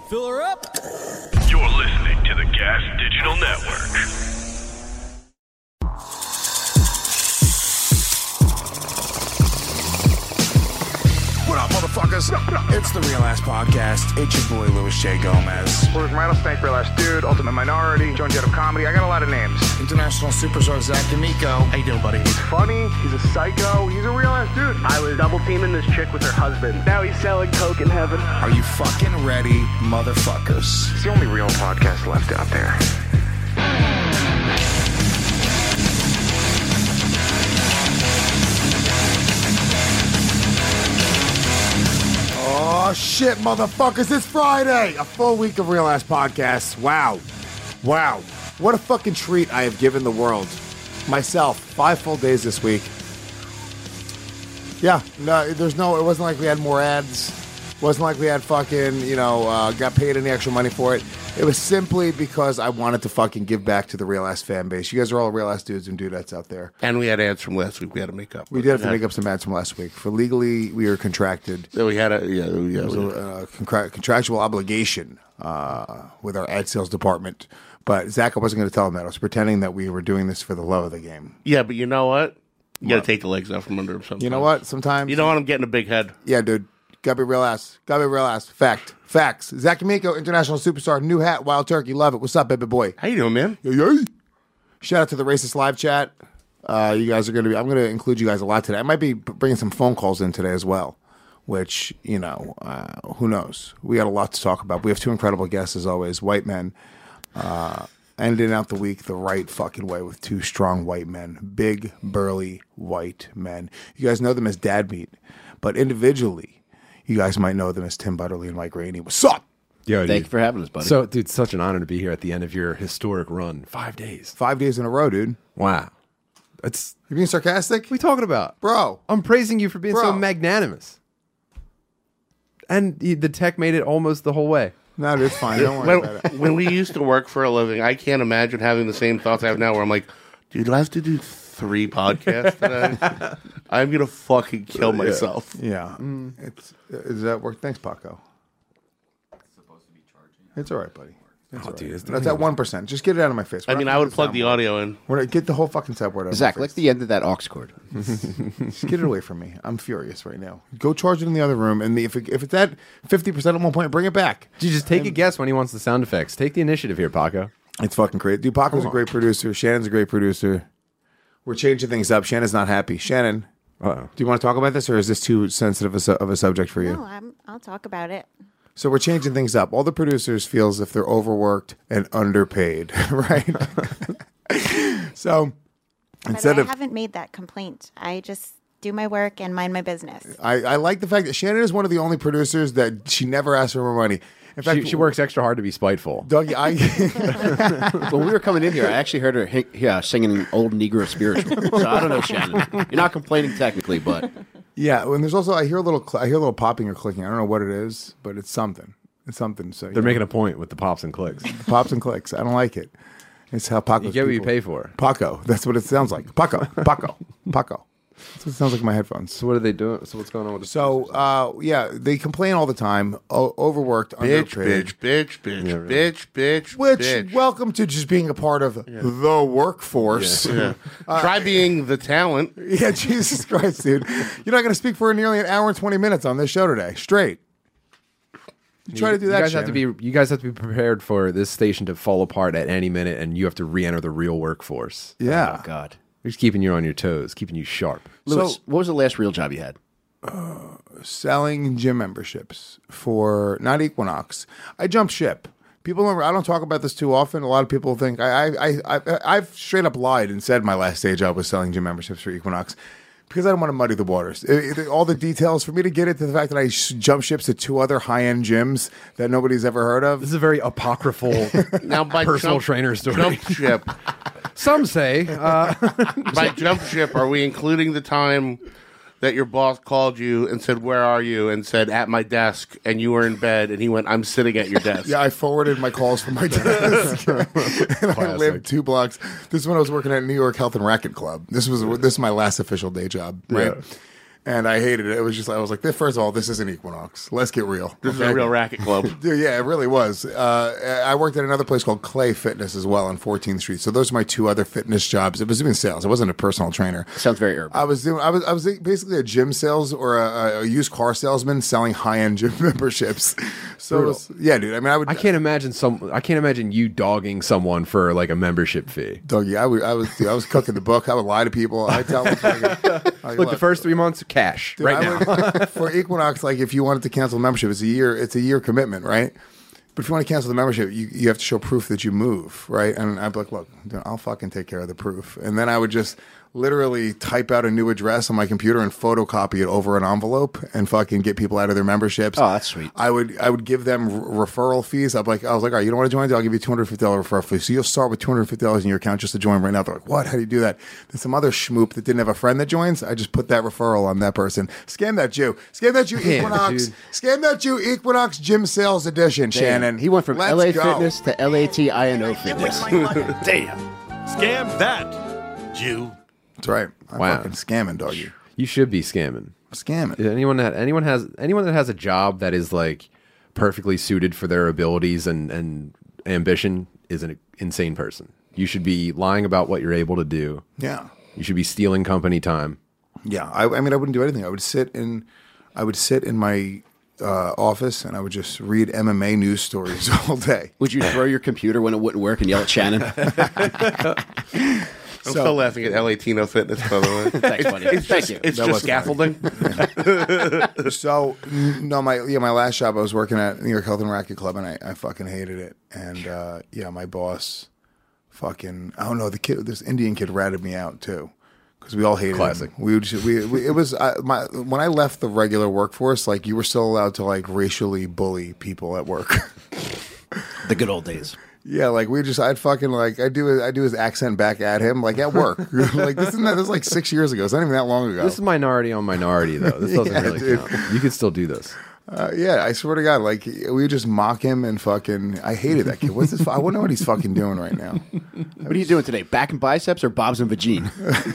Fill her up. You're listening to the Gas Digital Network. What up, motherfuckers? It's the Real Ass Podcast. It's your boy, Louis J. Gomez. Well, there's Rattlesnake, Real Ass Dude, Ultimate Minority, Joan Jett of Comedy. I got a lot of names. International superstar Zach D'Amico. How you doing, buddy? He's funny. He's a psycho. He's a real ass dude. I was double teaming this chick with her husband. Now he's selling coke in heaven. Are you fucking ready, motherfuckers? It's the only real podcast left out there. Oh, shit, motherfuckers. It's Friday. A full week of Real Ass Podcasts. Wow. Wow. What a fucking treat I have given the world. Myself, 5 full days this week. Yeah, no, it wasn't like we had more ads. Wasn't like we had fucking, got paid any extra money for it. It was simply because I wanted to fucking give back to the Real Ass fan base. You guys are all real ass dudes and dudettes out there. And we had ads from last week. We had to make up. We did have to make up some ads from last week. For legally, we were contracted. So we had a Contractual obligation with our ad sales department. But Zach, I wasn't going to tell him that. I was pretending that we were doing this for the love of the game. Yeah, but you know what? You got to take the legs out from under him sometimes. You know what? Sometimes You don't want him getting a big head. Yeah, dude. Gotta be real ass. Gotta be real ass. Facts. Zach D'Amico, international superstar, new hat, wild turkey. Love it. What's up, baby boy? How you doing, man? Yay. Shout out to the Racist Live Chat. You guys are going to be, I'm going to include you guys a lot today. I might be bringing some phone calls in today as well, which, who knows? We got a lot to talk about. We have two incredible guests, as always, white men. Ending out the week the right fucking way with two strong white men. Big, burly, white men. You guys know them as Dad Meat, but individually, you guys might know them as Tim Butterly and Mike Rainey. What's up? Yo, Thank you for having us, buddy. So, dude, such an honor to be here at the end of your historic run. 5 days. 5 days in a row, dude. Wow. You being sarcastic? What are we talking about? Bro. I'm praising you for being so magnanimous. And the tech made it almost the whole way. No, dude, it's fine. Don't worry about it. When we used to work for a living, I can't imagine having the same thoughts I have now where I'm like, dude, do I have to do 3 podcasts today? I'm going to fucking kill myself. Yeah. Does that work? Thanks, Paco. It's supposed to be charging. It's all right, buddy. It's all right. Dude, That's at 1%. Just get it out of my face. I mean, I would plug the audio in. We're gonna get the whole fucking soundboard out of Zach, my lick face. the end of that aux cord. Just get it away from me. I'm furious right now. Go charge it in the other room, and if it's at 50% at one point, bring it back. Dude, just take a guess when he wants the sound effects. Take the initiative here, Paco. It's fucking great. Dude, Paco's a great producer. Shannon's a great producer. We're changing things up. Shannon's not happy. Shannon, Uh-oh. do you want to talk about this, or is this too sensitive of a subject for you? No, I'll talk about it. So we're changing things up. All the producers feel as if they're overworked and underpaid, right? So instead I of, haven't made that complaint. I just do my work and mind my business. I like the fact that Shannon is one of the only producers that she never asks for more money. In fact, She works extra hard to be spiteful. Doug, When we were coming in here, I actually heard her singing old Negro spiritual. So I don't know, Shannon. You're not complaining technically, but yeah. When there's also I hear a little popping or clicking. I don't know what it is, but it's something. It's something. So They're making a point with the pops and clicks. pops and clicks. I don't like it. It's how Paco. You get what you pay for. Paco. That's what it sounds like. Paco. That's what it sounds like in my headphones. So what are they doing? So what's going on with the So, they complain all the time. Overworked, underpaid. Bitch. Which, welcome to just being a part of the workforce. Yeah. Try being the talent. Yeah, Jesus Christ, dude. You're not going to speak for nearly an hour and 20 minutes on this show today. Straight. Try to do that, You guys have to be prepared for this station to fall apart at any minute, and you have to re-enter the real workforce. Yeah. oh, God. We're just keeping you on your toes, keeping you sharp. Louis, what was the last real job you had? Selling gym memberships for, not Equinox. I jumped ship. People remember, I don't talk about this too often. A lot of people think, I've straight up lied and said my last day job was selling gym memberships for Equinox. Because I don't want to muddy the waters. All the details, for me to get it to the fact that I jumped ships to 2 other high-end gyms that nobody's ever heard of. This is a very apocryphal Now, by personal trainer story. Jump ship. Some say. By jump ship, are we including the time that your boss called you and said, "Where are you?" and said, "At my desk," and you were in bed, and he went, "I'm sitting at your desk." Yeah, I forwarded my calls from my desk. And I lived 2 blocks. This is when I was working at New York Health and Racket Club. This is my last official day job, right? Yeah. And I hated it. It was just, I was like, first of all, this isn't Equinox. Let's get real. This is a real racket club. Dude, yeah, it really was. I worked at another place called Clay Fitness as well on 14th Street. So those are my two other fitness jobs. It was doing sales. I wasn't a personal trainer. Sounds very urban. I was basically a gym sales or a used car salesman selling high-end gym memberships. So it was, yeah, dude. I mean, I can't imagine you dogging someone for like a membership fee. Dougie, I was cooking the book. I would lie to people. I tell them, Look, the first 3 months, cash dude, right now. For Equinox, like if you wanted to cancel the membership, it's a year commitment, right? But if you want to cancel the membership, you have to show proof that you move, right? And I'd be like, look, dude, I'll fucking take care of the proof. And then I would just literally type out a new address on my computer and photocopy it over an envelope and fucking get people out of their memberships. Oh, that's sweet. I would give them referral fees. I was like, all right, you don't want to join? I'll give you $250 referral fee. So you'll start with $250 in your account just to join right now. They're like, what? How do you do that? Then some other schmoop that didn't have a friend that joins, I just put that referral on that person. Scam that Jew. Scam that Jew, Equinox. Dude. Scam that Jew, Equinox Gym Sales Edition, Shannon. He went from Let's LA go. Fitness to LATINO Fitness. Damn. Scam that, Jew. That's right. I'm Wow. fucking scamming, doggy. You should be scamming. Scamming. Anyone that has a job that is like perfectly suited for their abilities and ambition is an insane person. You should be lying about what you're able to do. Yeah. You should be stealing company time. Yeah. I mean, I wouldn't do anything. I would sit in my office and I would just read MMA news stories all day. Would you throw your computer when it wouldn't work and yell at Shannon? I'm still laughing at Latino Fitness, by the way. Thanks, buddy. Thank you. It's That just was scaffolding. So no, my last job I was working at New York Health and Racket Club, and I fucking hated it. And my boss, fucking, I don't know, this Indian kid ratted me out too, because we all hated Classic. him. It was when I left the regular workforce, like you were still allowed to like racially bully people at work. The good old days. Yeah, like I'd do his accent back at him, like at work. Like this was like 6 years ago. It's not even that long ago. This is minority on minority, though. This doesn't really dude. count. You could still do this. Yeah, I swear to God, like we would just mock him and fucking. I hated that kid. What's this? I wonder what he's fucking doing right now. What are you doing today? Back and biceps or Bob's and vagine?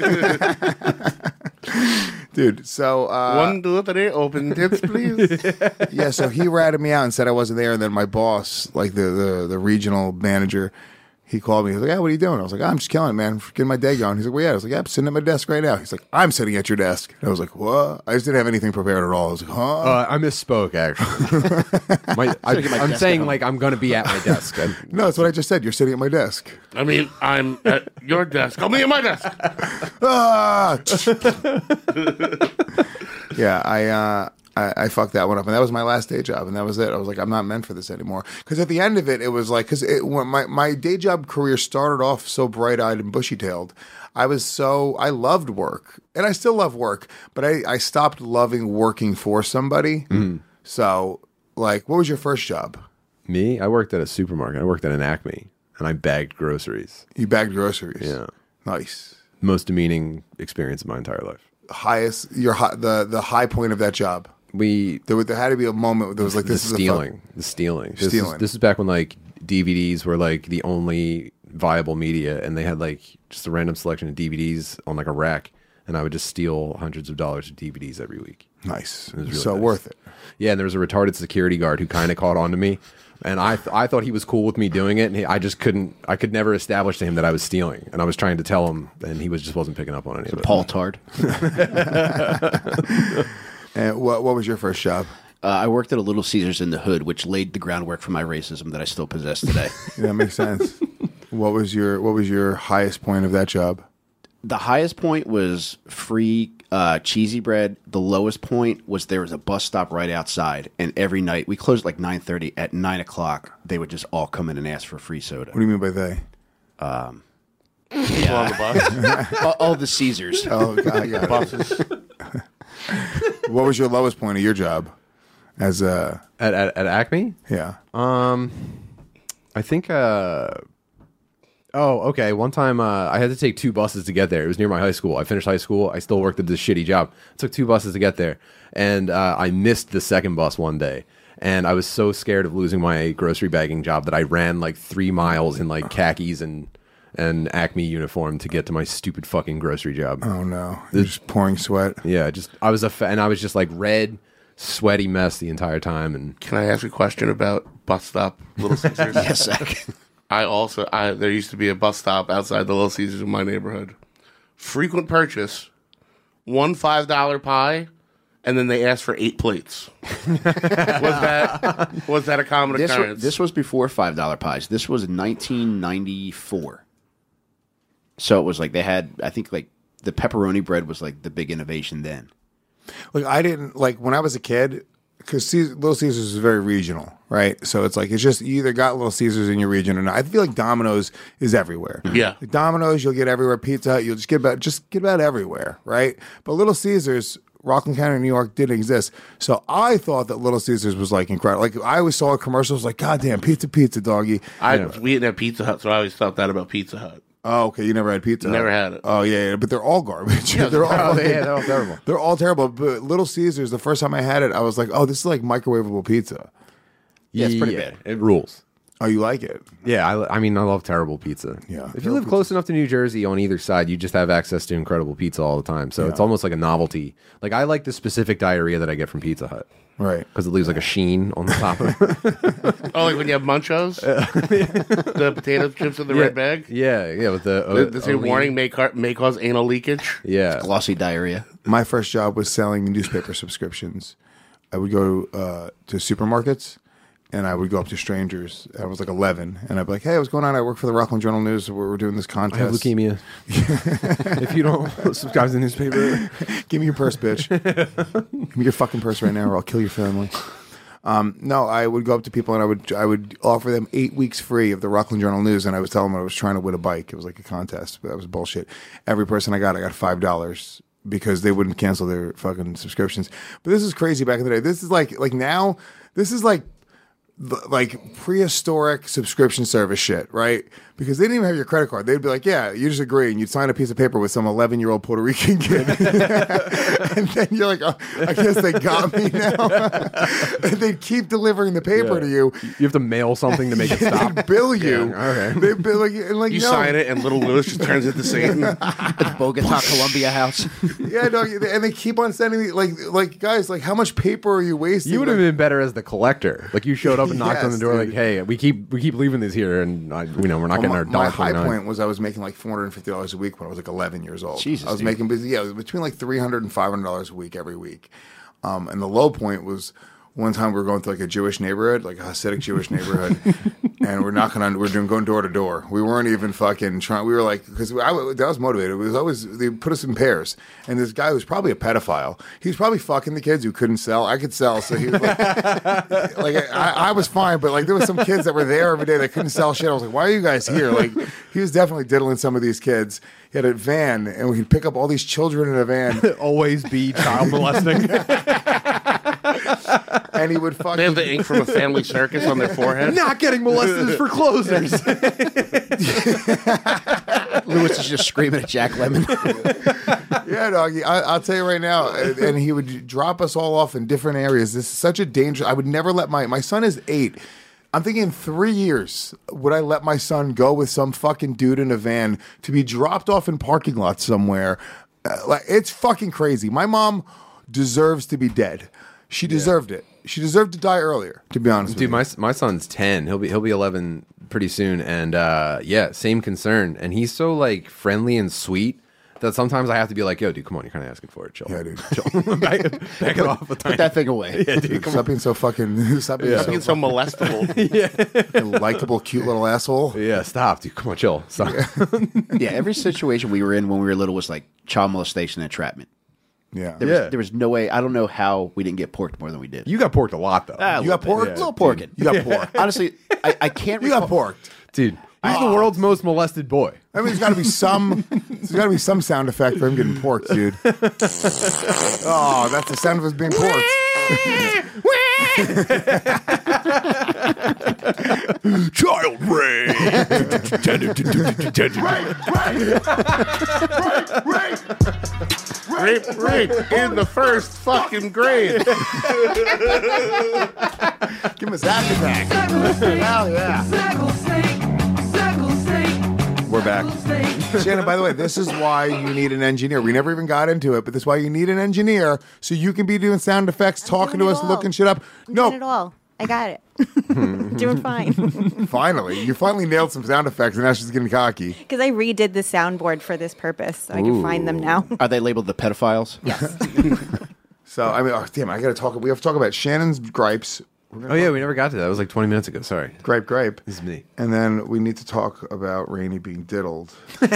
Dude, so 1, 2, 3, open tits, please. yeah, so he ratted me out and said I wasn't there, and then my boss, like the regional manager, he called me. He was like, "Yeah, what are you doing?" I was like, "I'm just killing it, man. Getting my day going." He's like, "Well, yeah." I was like, "Yeah, I'm sitting at my desk right now." He's like, "I'm sitting at your desk." And I was like, "What?" I just didn't have anything prepared at all. I was like, "Huh?" I misspoke, actually. I'm saying like I'm going to be at my desk. No, that's what I just said. You're sitting at my desk. I mean, I'm at your desk. I'll be at my desk. Ah! Yeah, I fucked that one up, and that was my last day job, and that was it. I was like, I'm not meant for this anymore. Because at the end of it, it was like, when my day job career started off so bright-eyed and bushy-tailed, I loved work, and I still love work, but I stopped loving working for somebody. So, like, what was your first job? Me? I worked at a supermarket. I worked at an Acme, and I bagged groceries. You bagged groceries. Yeah. Nice. Most demeaning experience of my entire life. The high point of that job. There had to be a moment where there was like The stealing. This is back when like DVDs were like the only viable media, and they had like just a random selection of DVDs on like a rack, and I would just steal hundreds of dollars of DVDs every week. Nice. It was really so nice. worth it. Yeah, and there was a retarded security guard who kind of caught on to me, and I thought he was cool with me doing it, and I could never establish to him that I was stealing, and I was trying to tell him, and he just wasn't picking up on any of it. Paul Tard. And what was your first job? I worked at a Little Caesars in the Hood, which laid the groundwork for my racism that I still possess today. Yeah, that makes sense. What was your highest point of that job? The highest point was free cheesy bread. The lowest point was there was a bus stop right outside, and every night we closed at like 9:30. At 9 o'clock, they would just all come in and ask for free soda. What do you mean by they? People on the bus. All the Caesars. Oh, God, yeah. Buses. What was your lowest point of your job? As At Acme? yeah. I think. Okay. One time, I had to take 2 buses to get there. It was near my high school. I finished high school. I still worked at this shitty job. I took 2 buses to get there, and I missed the second bus one day. And I was so scared of losing my grocery bagging job that I ran like 3 miles in like khakis and and Acme uniform to get to my stupid fucking grocery job. Oh no, you're just pouring sweat. Yeah, I was and I was just like red, sweaty mess the entire time. And Can I ask a question about bus stop Little Caesars? Yes, Zach. There used to be a bus stop outside the Little Caesars in my neighborhood. Frequent purchase, one $5 pie, and then they asked for 8 plates. was that a common occurrence? This was before $5 pies. This was 1994. So it was like they had, I think, like the pepperoni bread was like the big innovation then. Like I didn't like when I was a kid because Little Caesars is very regional, right? So it's like it's just you either got Little Caesars in your region or not. I feel like Domino's is everywhere. Yeah, like Domino's you'll get everywhere. Pizza Hut you'll just get about everywhere, right? But Little Caesars, Rockland County, New York, didn't exist. So I thought that Little Caesars was like incredible. Like I always saw commercials like, "Goddamn, pizza, doggy." We didn't have Pizza Hut, so I always thought that about Pizza Hut. Oh, okay. You never had Pizza Hut? Never had it. Oh, yeah, but they're all garbage. They're all terrible. They're all terrible. But Little Caesars, the first time I had it, I was like, "Oh, this is like microwavable pizza." Yeah, it's pretty bad. It rules. Oh, you like it? Yeah, I mean, I love terrible pizza. Yeah, if you live close enough to New Jersey on either side, you just have access to incredible pizza all the time. So it's almost like a novelty. Like I like the specific diarrhea that I get from Pizza Hut. Right. Because it leaves like a sheen on the top of it. Oh, like when you have Munchos? The potato chips in the red bag? Yeah, with the... The same warning may cause anal leakage? Yeah. Glossy diarrhea. My first job was selling newspaper subscriptions. I would go to supermarkets, and I would go up to strangers. I was like 11, and I'd be like, "Hey, what's going on? I work for the Rockland Journal News. We're doing this I contest." have leukemia. If you don't subscribe to the newspaper... Give me your purse, bitch. Give me your fucking purse right now, or I'll kill your family. No, I would go up to people and I would offer them 8 weeks free of the Rockland Journal News, and I was telling them I was trying to win a bike. It was like a contest, but that was bullshit. Every person I got $5 because they wouldn't cancel their fucking subscriptions. But this is crazy back in the day. This is like now. This is like prehistoric subscription service shit, right? Because they didn't even have your credit card. They'd be like, "Yeah, you just agree," and you'd sign a piece of paper with some 11-year-old Puerto Rican kid, and then you're like, "Oh, I guess they got me now." And they'd keep delivering the paper to you. You have to mail something to make it stop. They'd bill you. Yeah, okay. They'd bill like You sign it, and little Lewis just turns into Satan. At Bogota, Columbia House. Yeah, no, and they keep on sending me like guys, like how much paper are you wasting? You would have been better as the collector. Like you showed up and knocked on the door, dude. like, "Hey, we keep leaving these here, and we're not getting our my high $1.29." point was I was making like $450 a week when I was like 11 years old. Jesus, I was dude. making between like $300 and $500 a week every week. And the low point was one time we were going to like a Jewish neighborhood, like a Hasidic Jewish neighborhood, and we're going door to door. We weren't even fucking trying. We were like, because I was motivated. It was always, they put us in pairs. And this guy was probably a pedophile. He was probably fucking the kids who couldn't sell. I could sell. So he was like, I was fine, but like there was some kids that were there every day that couldn't sell shit. I was like, "Why are you guys here?" Like he was definitely diddling some of these kids. He had a van, and we could pick up all these children in a van. Always be child molesting. And he would fucking... They have the ink from a family circus on their forehead. Not getting molested is for closers. Lewis is just screaming at Jack Lemmon. Yeah, doggy. I'll tell you right now. And he would drop us all off in different areas. This is such a danger. I would never let my son is 8. I'm thinking in 3 years, would I let my son go with some fucking dude in a van to be dropped off in parking lots somewhere? Like it's fucking crazy. My mom deserves to be dead. She deserved it. She deserved to die earlier, to be honest Dude, with you. my son's 10. He'll be 11 pretty soon, and yeah, same concern. And he's so like friendly and sweet that sometimes I have to be like, "Yo, dude, come on, you're kind of asking for it. Chill, Yeah, dude. chill. back it off a Put tiny." that thing away. Yeah, dude, come Stop being so fucking... Stop being Being so molestable. likable, cute little asshole. Yeah, stop, dude. Come on, chill. Stop. Yeah, every situation we were in when we were little was like child molestation and entrapment. Yeah. There was no way. I don't know how we didn't get porked more than we did. You got porked a lot though. You got porked? A little porking. You got porked. Honestly, I can't. You got porked. Dude, he's the world's most molested boy. I mean, there's got to be some sound effect for him getting porked, dude. Oh, that's the sound of us being porked. Child rape. Rape in the first fucking grade. Give him a zap attack. Hell yeah. We're we're back. Shannon, by the way, this is why you need an engineer. We never even got into it, but this is why you need an engineer so you can be doing sound effects, talking to us, looking shit up. I'm doing it all. I got it. Doing fine. Finally. You finally nailed some sound effects, and now she's getting cocky. Because I redid the soundboard for this purpose, so I can find them now. Are they labeled the pedophiles? Yes. So, I mean, damn, I got to talk. We have to talk about Shannon's gripes. Oh, yeah, we never got to that. It was like 20 minutes ago. Sorry. Gripe. This is me. And then we need to talk about Rainey being diddled.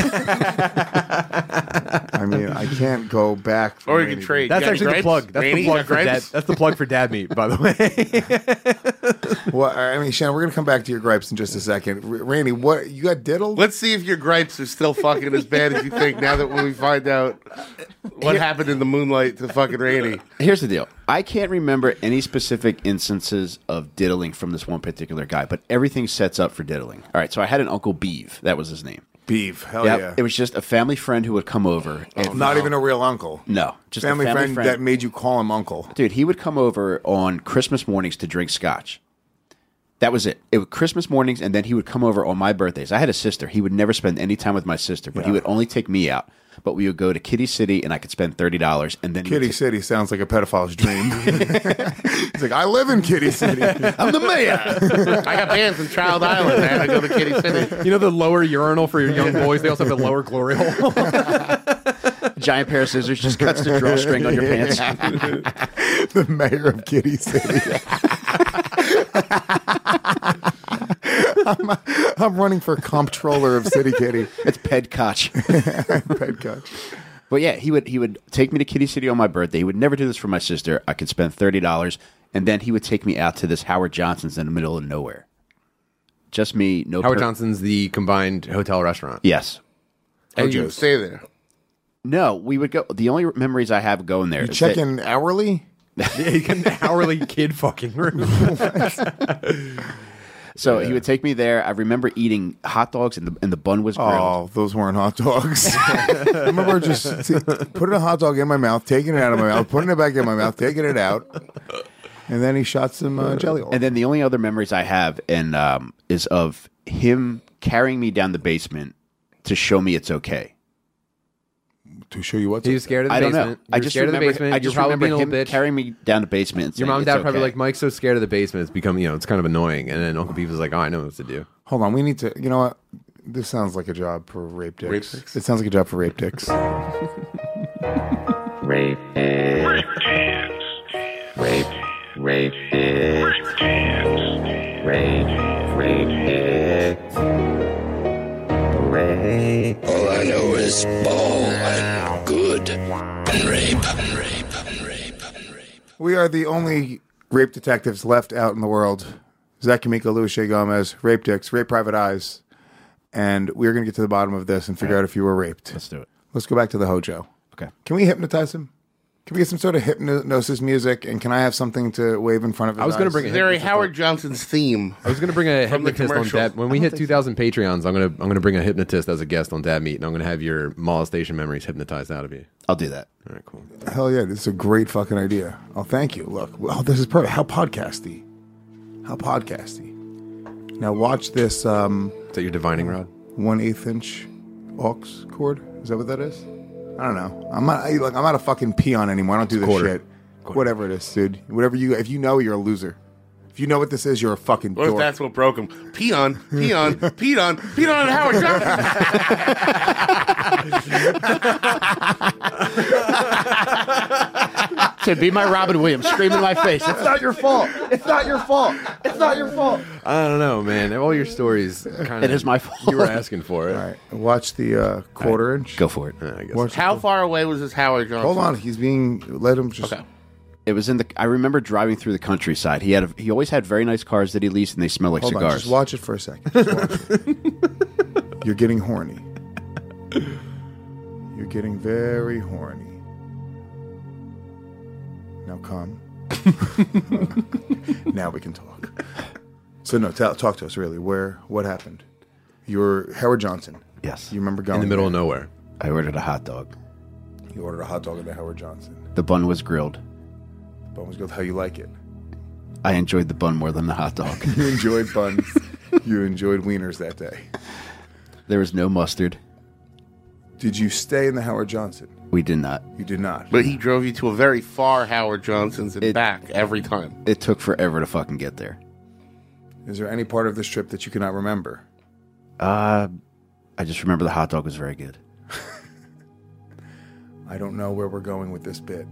I mean, I can't go back. Or you can trade. That's You got actually the gripes? plug. That's Rainey, the plug you got for dad. gripes? That's the plug for dad meat, by the way. Well, I mean, Shannon, we're going to come back to your gripes in just a second. Rainey, what, you got diddled? Let's see if your gripes are still fucking as bad as you think now that when we find out what happened in the moonlight to fucking Rainey. Here's the deal. I can't remember any specific instances of diddling from this one particular guy, but everything sets up for diddling. All right, so I had an Uncle Beeve. That was his name. Beef. Hell Yep. yeah. It was just a family friend who would come over. And Not even a real uncle. No. Just Family a friend that made you call him uncle. Dude, he would come over on Christmas mornings to drink scotch. That was it. It was Christmas mornings, and then he would come over on my birthdays. I had a sister. He would never spend any time with my sister, but he would only take me out. But we would go to Kitty City, and I could spend $30, and then Kitty City sounds like a pedophile's dream. He's like, I live in Kitty City. I'm the mayor. I got bands in Child Island. I had to go to Kitty City. You know the lower urinal for your young boys? They also have the lower glory hole. giant pair of scissors just cuts the drawstring on your pants. The mayor of Kitty City. I'm running for comptroller of City Kitty. It's Pedcotch. Pedcotch. But yeah, he would take me to Kitty City on my birthday. He would never do this for my sister. I could spend $30, and then he would take me out to this Howard Johnson's in the middle of nowhere. Just me, no. Howard Johnson's the combined hotel restaurant. Yes. And you would stay there. No, we would go. The only memories I have going there. You is check that- in hourly? Yeah, you get an hourly kid fucking room. So he would take me there. I remember eating hot dogs, and the bun was grilled. Oh, those weren't hot dogs. I remember just putting a hot dog in my mouth, taking it out of my mouth, putting it back in my mouth, taking it out, and then he shot some jelly roll. And then the only other memories I have is of him carrying me down the basement to show me it's okay. To show you what's He was scared of the I don't basement. know. You were scared of the basement. I You're just probably remember being a him little bitch. carrying me down the basement. And Your saying, mom and dad "It's probably okay." like, Mike's so scared of the basement, it's become, it's kind of annoying. And then Uncle Beef was like, oh, I know what to do. Hold on, we need to. You know what? This sounds like a job for rape dicks. Rape dicks? It sounds like a job for rape dicks. Rape it. Rape it. Rape it. Rape. All I know is ball and good and rape and rape and rape and rape. We are the only rape detectives left out in the world. Zach Kamiko, Louis Shea Gomez, rape dicks, rape private eyes. And we're going to get to the bottom of this and figure out if you were raped. Let's do it. Let's go back to the Hojo. Okay. Can we hypnotize him? Can we get some sort of hypnosis music? And can I have something to wave in front of his I was going to eyes? bring Is a there a hypnotist Howard Johnson's theme? I was going to bring a From the hypnotist on commercial. Dad. When we hit 2,000 Patreons, I'm going to bring a hypnotist as a guest on Dad Meet, and I'm going to have your molestation memories hypnotized out of you. I'll do that. All right, cool. Hell yeah, this is a great fucking idea. Oh, thank you. Look, well, this is perfect. How podcasty. How podcasty. Now watch this Is that your divining rod? 1/8 inch aux cord. Is that what that is? I don't know. I'm not a fucking peon anymore. I don't do this Quarter. shit. Whatever it is, dude. Whatever if you know, you're a loser. If you know what this is, you're a fucking What if dork. that's what broke him? Peon, and Howard Johnson. To be my Robin Williams, scream in my face. It's not your fault. It's not your fault. It's not your fault. I don't know, man. All your stories kind of... It is my fault. You were asking for it. All right. Watch the quarter inch. Go for it. I guess. Watch How far away was this Howard Johnson? Hold on. He's being... Let him just... Okay. It was in the. I remember driving through the countryside. He always had very nice cars that he leased, and they smell like Hold on. cigars. Just watch it for a second. Just watch it. You're getting horny. You're getting very horny. Now come. Now we can talk. So no, talk to us really. What happened? You're Howard Johnson. Yes. You remember going In the middle there. of nowhere. I ordered a hot dog. You ordered a hot dog at the Howard Johnson. The bun was grilled. Bun was good. How you like it? I enjoyed the bun more than the hot dog. You enjoyed buns. You enjoyed wieners that day. There was no mustard. Did you stay in the Howard Johnson? We did not. You did not. But he drove you to a very far Howard Johnson's and back every time. It took forever to fucking get there. Is there any part of this trip that you cannot remember? I just remember the hot dog was very good. I don't know where we're going with this bit.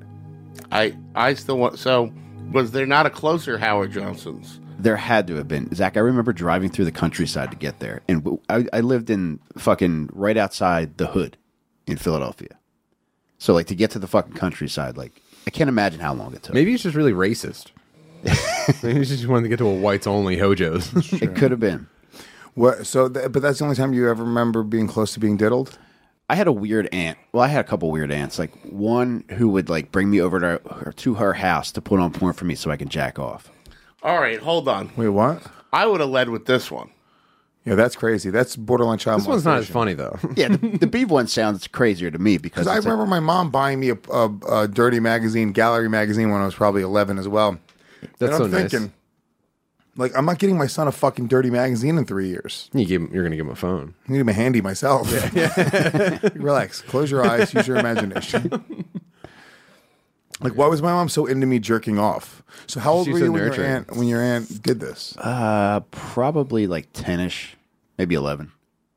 I still want... So, was there not a closer Howard Johnson's? There had to have been. Zach, I remember driving through the countryside to get there. And I lived in fucking right outside the hood in Philadelphia. So, like, to get to the fucking countryside, like, I can't imagine how long it took. Maybe he's just really racist. Maybe he just wanted to get to a whites-only Hojo's. It could have been. What? So, but that's the only time you ever remember being close to being diddled? I had a weird aunt. Well, I had a couple weird aunts. Like, one who would, like, bring me over to her house to put on porn for me so I can jack off. All right, hold on. Wait, what? I would have led with this one. Yeah, that's crazy. That's borderline child This one's not as molestation. funny, though. Yeah, the Beav one sounds crazier to me because I remember my mom buying me a dirty magazine, Gallery magazine, when I was probably 11 as well. That's and I'm so nice. thinking, like, I'm not getting my son a fucking dirty magazine in 3 years. You're going to give him a phone. I need him a handy myself. Relax. Close your eyes. Use your imagination. Like, why was my mom so into me jerking off? So how old She's were so you nurturing. when your aunt did this? probably like 10-ish, maybe 11.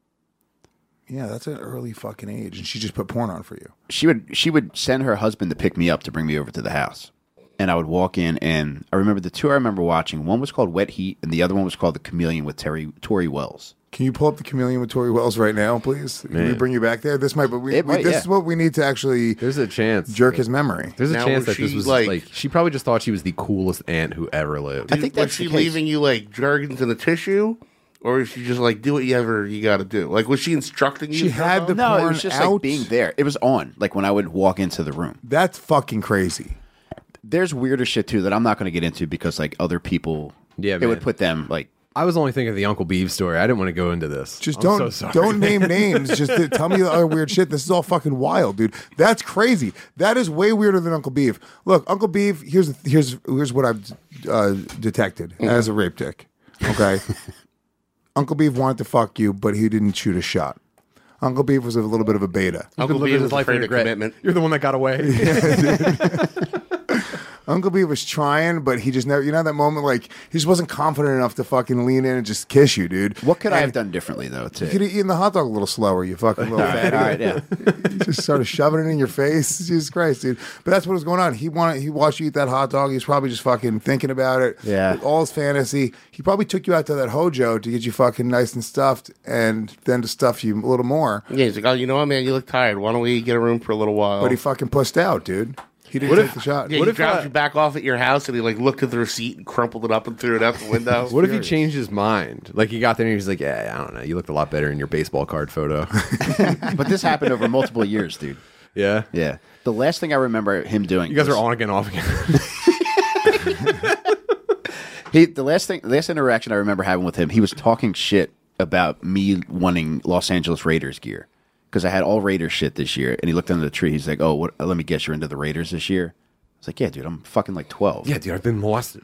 Yeah, that's an early fucking age. And she just put porn on for you. She would send her husband to pick me up to bring me over to the house. And I would walk in, and I remember the two I remember watching. One was called Wet Heat, and the other one was called The Chameleon with Tori Wells. Can you pull up The Chameleon with Tori Wells right now, please? Can we Man. bring you back there? This might, but this is what we need to actually There's a chance. jerk his memory. There's a Now, chance was that this she, was like- like she probably just thought she was the coolest aunt who ever lived. I think Was that's she the case. leaving you, like, jergens in the tissue? Or was she just like, do whatever you got to do? Like, was she instructing you? She to jerk had off? the No, it porn was just out. like being there. It was on, like when I would walk into the room. That's fucking crazy. There's weirder shit too that I'm not going to get into because like other people, Yeah, it man. would put them like. I was only thinking of the Uncle Beeve story. I didn't want to go into this. Just I'm so sorry. don't name names. Just tell me the other weird shit. This is all fucking wild, dude. That's crazy. That is way weirder than Uncle Beeve. Look, Uncle Beeve. Here's what I've detected as a rape dick. Okay, Uncle Beeve wanted to fuck you, but he didn't shoot a shot. Uncle Beeve was a little bit of a beta. Uncle Look at B his was life afraid and of regret. commitment. You're the one that got away. Uncle B was trying, but he just never. You know that moment, like he just wasn't confident enough to fucking lean in and just kiss you, dude. What could I And have done differently though? You could have eaten the hot dog a little slower, you fucking little fatty. All right, yeah. You just started shoving it in your face. Jesus Christ, dude. But that's what was going on. He watched you eat that hot dog. He was probably just fucking thinking about it. Yeah. All his fantasy. He probably took you out to that Hojo to get you fucking nice and stuffed and then to stuff you a little more. Yeah, he's like, oh, you know what, man? You look tired. Why don't we get a room for a little while? But he fucking pussed out, dude. He didn't take the shot. Yeah, he dropped you back off at your house, and he like looked at the receipt and crumpled it up and threw it out the window. What if he changed his mind? Like he got there and he was like, "Yeah, I don't know. You looked a lot better in your baseball card photo." But this happened over multiple years, dude. Yeah. Yeah. The last thing I remember him doing, You guys was- are on again, off again. The last interaction I remember having with him, he was talking shit about me wanting Los Angeles Raiders gear because I had all Raiders shit this year. And he looked under the tree. He's like, "Oh, what, let me guess, you're into the Raiders this year." I was like, "Yeah, dude, I'm fucking like 12." Yeah, dude, I've been molested.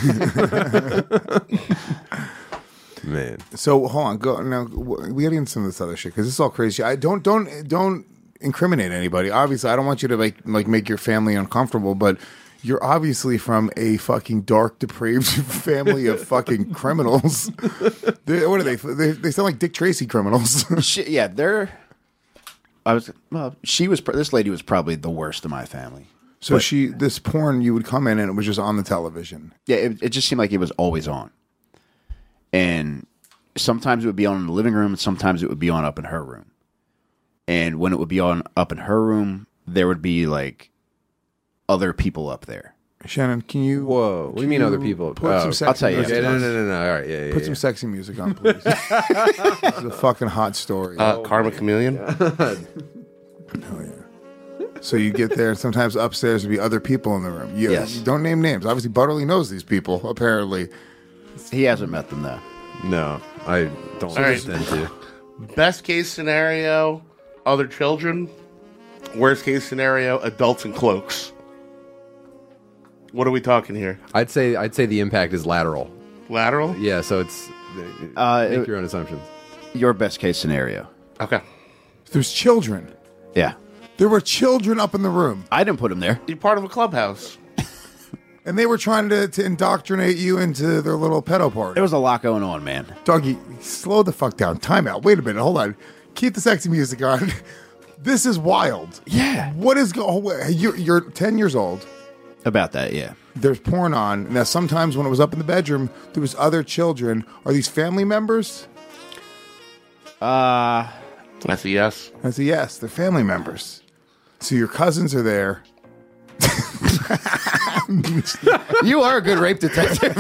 Man. So hold on, go now. We gotta get into some of this other shit because this is all crazy. I don't incriminate anybody. Obviously, I don't want you to like make your family uncomfortable, but you're obviously from a fucking dark, depraved family of fucking criminals. What are they? They sound like Dick Tracy criminals. Yeah, this lady was probably the worst of my family. So this porn, you would come in and it was just on the television. Yeah, it just seemed like it was always on. And sometimes it would be on in the living room, and sometimes it would be on up in her room. And when it would be on up in her room, there would be like other people up there. Shannon, can you? Whoa. What do you mean other people? Put some sexy I'll tell you. music Okay, on. no. All right, yeah. Put some sexy music on, please. This is a fucking hot story. Karma Chameleon? So you get there, and sometimes upstairs would be other people in the room. Yes. You don't name names. Obviously, Butterly knows these people, apparently. He hasn't met them though. No, I don't All right. understand to. Best case scenario, other children. Worst case scenario, adults in cloaks. What are we talking here? I'd say the impact is lateral. Lateral? Yeah, so it's make your own assumptions. Your best case scenario. Okay. There's children. Yeah. There were children up in the room. I didn't put them there. You're part of a clubhouse. And they were trying to indoctrinate you into their little pedo party. There was a lot going on, man. Doggy, slow the fuck down. Time out. Wait a minute. Hold on. Keep the sexy music on. This is wild. Yeah. What is going on? You're 10 years old. About that, yeah. There's porn on. Now, sometimes when it was up in the bedroom, there was other children. Are these family members? That's a yes. That's a yes. They're family members. So your cousins are there. You are a good rape detective.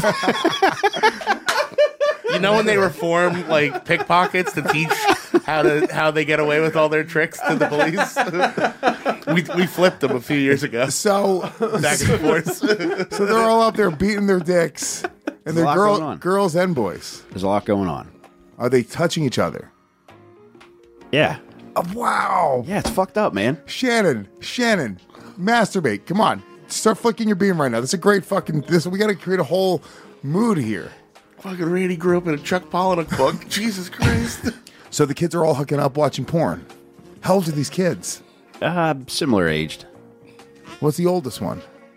You know when they reform like pickpockets to teach how they get away with all their tricks to the police? we flipped them a few years ago. So Back and forth. so they're all up there beating their dicks, and There's a they're lot going on. girls and boys. There's a lot going on. Are they touching each other? Yeah. Oh, wow. Yeah, it's fucked up, man. Shannon, masturbate. Come on. Start flicking your beam right now. This is a great fucking... We got to create a whole mood here. Fucking Randy grew up in a Chuck Palahniuk book. Jesus Christ. So the kids are all hooking up watching porn. How old are these kids? Similar aged. What's the oldest one?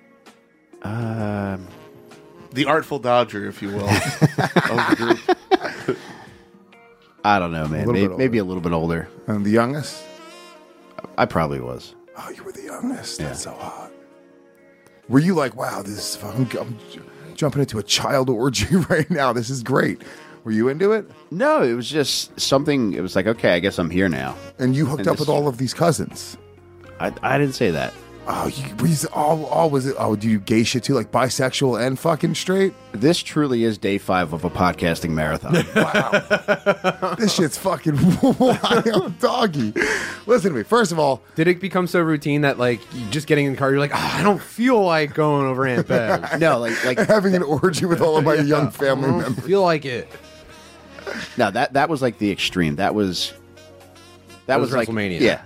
The Artful Dodger, if you will, of the group. I don't know, man. little bit Maybe a little bit older. And the youngest? I probably was. Oh, you were the youngest. That's so hot. Were you like, wow, this is fun. I'm jumping into a child orgy right now. This is great. Were you into it? No, it was just something. It was like, okay, I guess I'm here now. And you hooked And up this- with all of these cousins. I didn't say that. Oh, was it? Oh, do you gay shit too? Like bisexual and fucking straight? This truly is day 5 of a podcasting marathon. Wow. This shit's fucking wild, doggy. Listen to me. First of all, Did it become so routine that like you just getting in the car, you're like, I don't feel like going over Aunt Bev. No, like having an orgy with all of my young family I don't members. feel like it. no, that was like the extreme. That was like WrestleMania. Yeah,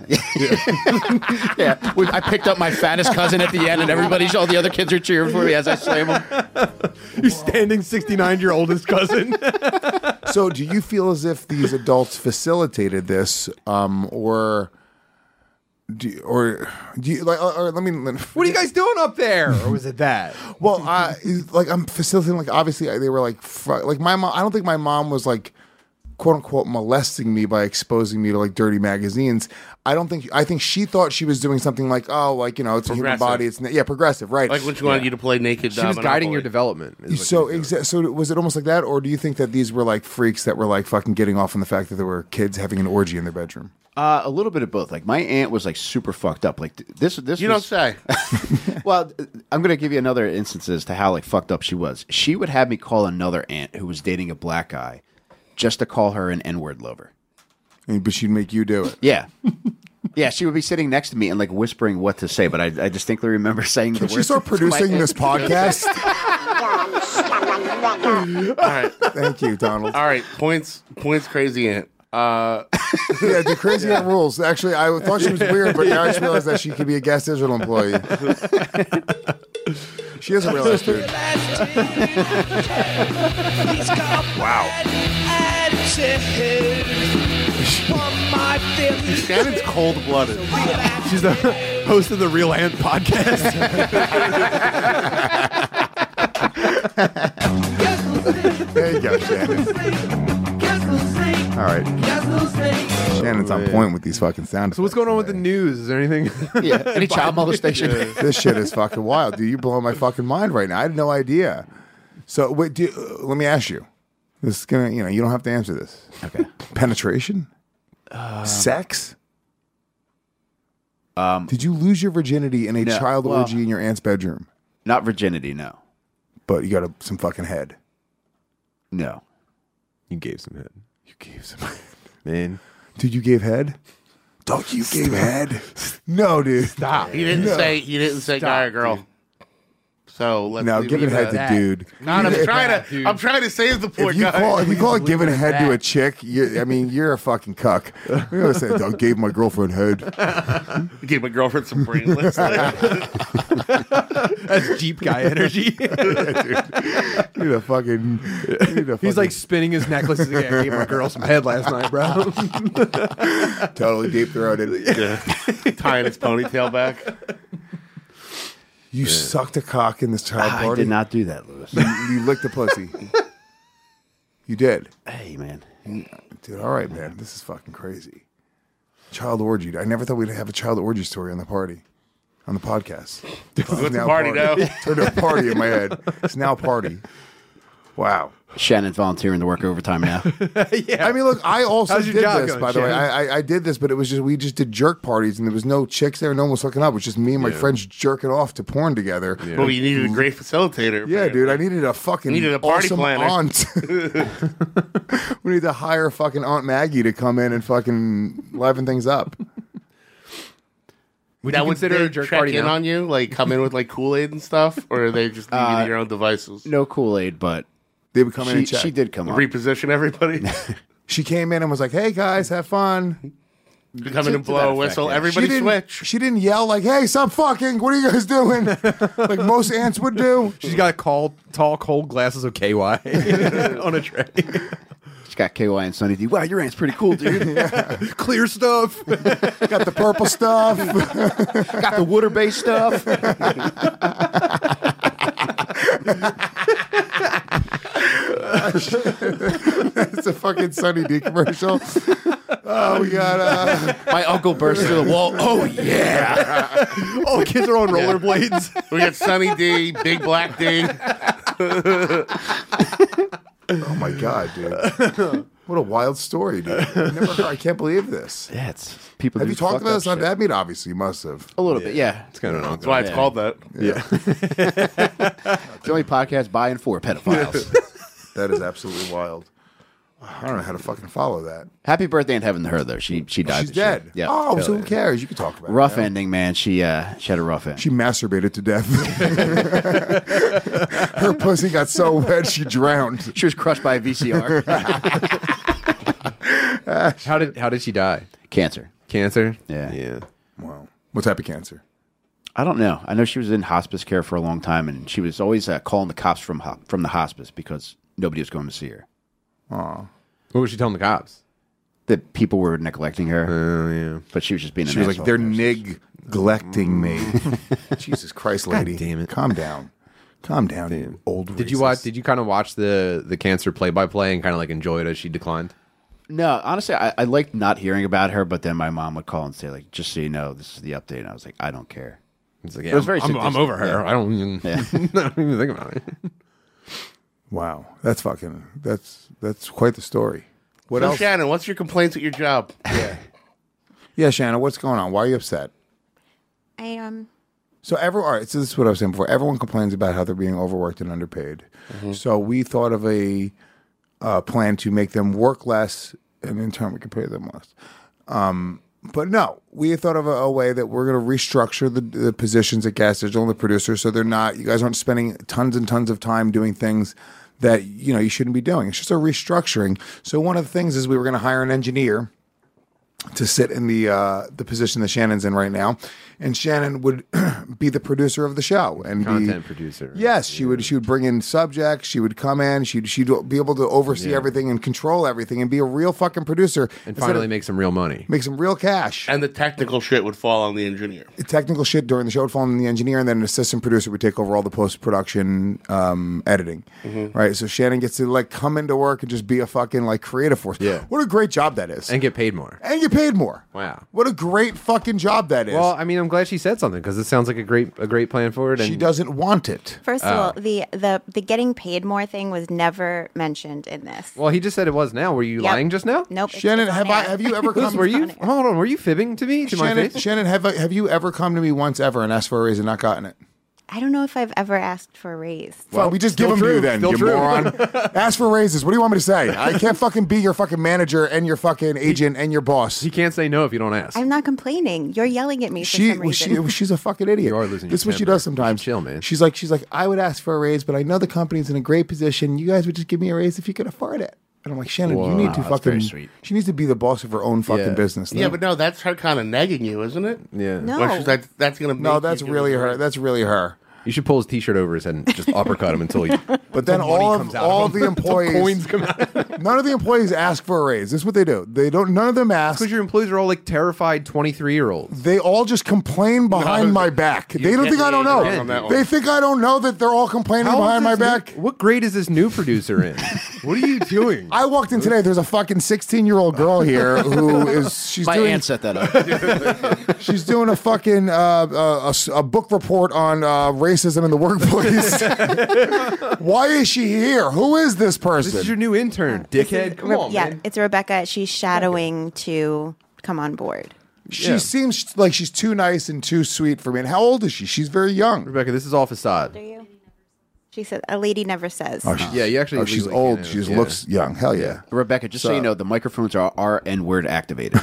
yeah. I picked up my fattest cousin at the end, and all the other kids are cheering for me as I slam them. You're standing 69, your oldest cousin. So, do you feel as if these adults facilitated this, or do you like? Or let me. What are you guys doing up there? Or was it that? Well, like I'm facilitating. Like obviously, they were like my mom. I don't think my mom was like, quote unquote, molesting me by exposing me to like dirty magazines. I think she thought she was doing something like, oh, like, you know, it's a human body. It's progressive, right? Like when she wanted you to play naked. She was guiding your development. So was it almost like that, or do you think that these were like freaks that were like fucking getting off on the fact that there were kids having an orgy in their bedroom? A little bit of both. Like my aunt was like super fucked up. Like this. You don't say. Well, I'm gonna give you another instance as to how like fucked up she was. She would have me call another aunt who was dating a black guy, just to call her an N-word lover. But she'd make you do it. Yeah. Yeah, she would be sitting next to me and like whispering what to say, but I distinctly remember saying Can the she words. start producing this podcast? All right. Thank you, Donald. All right. Points. Crazy aunt. Yeah, the crazy aunt rules. Actually, I thought she was weird, but now I just realized that she could be a guest digital employee. She doesn't realize, dude. Shannon's cold-blooded. She's the host of the Real Ant podcast. There you go, Shannon. All right. Shannon's on point with these fucking sound. So what's going on with the news? Is there anything? Yeah, any child molestation. This shit is fucking wild, dude. You're blowing my fucking mind right now. I had no idea. So wait, let me ask you. This is gonna, you don't have to answer this. Okay. Penetration? Sex? Did you lose your virginity in a No, child well- orgy in your aunt's bedroom? Not virginity, no. But you got some fucking head. No. You gave some head. You gave some head. Man. Dude, you gave head? Dog, you gave head? No, dude. Stop. He didn't say guy or girl. Dude. So let's No, leave giving it head at to that. dude. God, I'm trying to save the poor If you guy. call it giving head to a chick, you're a fucking cuck. You're gonna say, I gave my girlfriend head. Gave my girlfriend some brainless. That's Jeep guy energy. You're a fucking. He's like spinning his necklaces. Like, I gave my girl some head last night, bro. totally deep throated. Tying his ponytail back. You sucked a cock in this child I party. did not do that, Lewis. You licked the pussy. You did. Hey, man. Dude, all right, man. This is fucking crazy. Child orgy. I never thought we'd have a child orgy story on the party. On the podcast. It's a party now. Turned to a party in my head. It's now party. Wow. Shannon's volunteering to work overtime now. Yeah. I mean, look, I also How's your did job this, going, by the way. Shannon? I did this, but it was just, we just did jerk parties, and there was no chicks there. No one was hooking up. It was just me and my friends jerking off to porn together. Yeah, Well, you needed a great facilitator. dude, I needed a fucking Needed a party awesome planner. aunt. We need to hire fucking Aunt Maggie to come in and fucking liven things up. Would Now, you would consider they a jerk check party in now? on you? Like, come in with, like, Kool-Aid and stuff? Or are they just leave you to your own devices? No Kool-Aid, but They would come in and check. she did come on. Reposition everybody? She came in and was like, "Hey guys, have fun." You come in and To blow that a effect, whistle. yeah. Everybody she didn't, switch. She didn't yell like, "Hey, stop fucking! What are you guys doing?" Like most ants would do. She's got tall, cold glasses of KY on a tray. She's got KY and Sunny D. Wow, your aunt's pretty cool, dude. Clear stuff. Got the purple stuff. Got the water-based stuff. It's a fucking Sunny D commercial. Oh, we got My uncle burst through the wall. Oh, yeah. All the kids are on rollerblades. We got Sunny D, Big Black D. oh my god, dude. What a wild story, dude. I can't believe this. Yeah, it's people Have do you talked fucked about up this on shit. Dad Meet? Obviously, you must have. A little bit, yeah. It's kind of That's why it's called that. Yeah. It's the only podcast by and for pedophiles. That is absolutely wild. I don't know how to fucking follow that. Happy birthday in heaven to her, though. She died. She's this year. dead. Yeah. Oh, so who cares? You can talk about Rough it. now. ending, man. She had a rough end. She masturbated to death. Her pussy got so wet she drowned. She was crushed by a VCR. How did she die? Cancer. Cancer? Yeah. Yeah. Wow. What type of cancer? I don't know. I know she was in hospice care for a long time, and she was always calling the cops from the hospice because nobody was going to see her. Aw. What was she telling the cops? That people were neglecting her, Oh, yeah. but she was just being an She was like, asshole. they're neglecting me. Jesus Christ, lady. damn it. Calm down. Calm down, you old Did you kind of watch the cancer play-by-play and kind of like enjoy it as she declined? No, honestly, I liked not hearing about her, but then my mom would call and say, like, just so you know, this is the update. And I was like, I don't care. It's like, It was very I'm sadistic. over her. Yeah. I don't even think about it. Wow. That's quite the story. What So, else? Shannon, what's your complaints at your job? Yeah, Shannon, what's going on? Why are you upset? So all right, so this is what I was saying before. Everyone complains about how they're being overworked and underpaid. So we thought of a plan to make them work less, and in turn we can pay them less. But no, we thought of a way that we're going to restructure the positions at Gas Digital and the producers, so you guys aren't spending tons and tons of time doing things that you shouldn't be doing. It's just a restructuring. So one of the things is we were going to hire an engineer to sit in the position that Shannon's in right now, and Shannon would be the producer of the show and Content producer. Yes, she would bring in subjects. She would come in. She'd be able to oversee everything and control everything and be a real fucking producer And finally make some real money. make some real cash. And the technical shit would fall on the engineer. Technical shit during the show would fall on the engineer, and then an assistant producer would take over all the post production editing. Right, so Shannon gets to come into work and just be a fucking creative force. Yeah. What a great job that is, And get paid more. and get paid more. Wow. What a great fucking job that is. Well, I mean, I'm glad she said something because it sounds like a great plan for it. And she doesn't want it. First of all, the getting paid more thing was never mentioned in this. Well, he just said it was now. Were you Yep. lying just now? Nope. it's Shannon, on air. have you ever Liz, come? were you? on air. Hold on. Were you fibbing to me? To my Shannon, face? Shannon, have you ever come to me once ever and asked for a raise and not gotten it? I don't know if I've ever asked for a raise. Well, we just give them to you then, you moron. Ask for raises. What do you want me to say? I can't fucking be your fucking manager and your fucking agent and your boss. He can't say no if you don't ask. I'm not complaining. You're yelling at me for some reason. She's a fucking idiot. You are losing This is your what she temper. does sometimes. Chill, man. She's like, I would ask for a raise, but I know the company's in a great position. You guys would just give me a raise if you could afford it. And I'm like, Shannon, you need to that's fucking. very sweet. She needs to be the boss of her own fucking Yeah. business. Yeah, but no, that's her kind of negging you, isn't it? Yeah. No. Well, she's like, that's gonna. No, make that's you give really us a her. raise. That's really her. You should pull his T-shirt over his head and just uppercut him until he. But then all of the employees, coins come out. none of the employees ask for a raise. This is what they do. They don't. None of them ask. Because your employees are all like terrified 23-year-olds. They all just complain behind my back. They don't get think I me don't on that know. one. They think I don't know that they're all complaining behind my back. What grade is this new producer in? What are you doing? I walked in today. There's a fucking 16-year-old girl here who is she's My doing aunt set that up. she's doing a fucking a book report on racism in the workplace. Why is she here? Who is this person? This is your new intern, dickhead. Come on, yeah, man. it's Rebecca. She's shadowing to come on board. She seems like she's too nice and too sweet for me. And how old is she? She's very young. Rebecca, this is all facade. She said, "A lady never says." Yeah, you actually. Oh, she's legally old. can't She have- looks young. Hell yeah. Rebecca, just so you know, the microphones are N-word activated.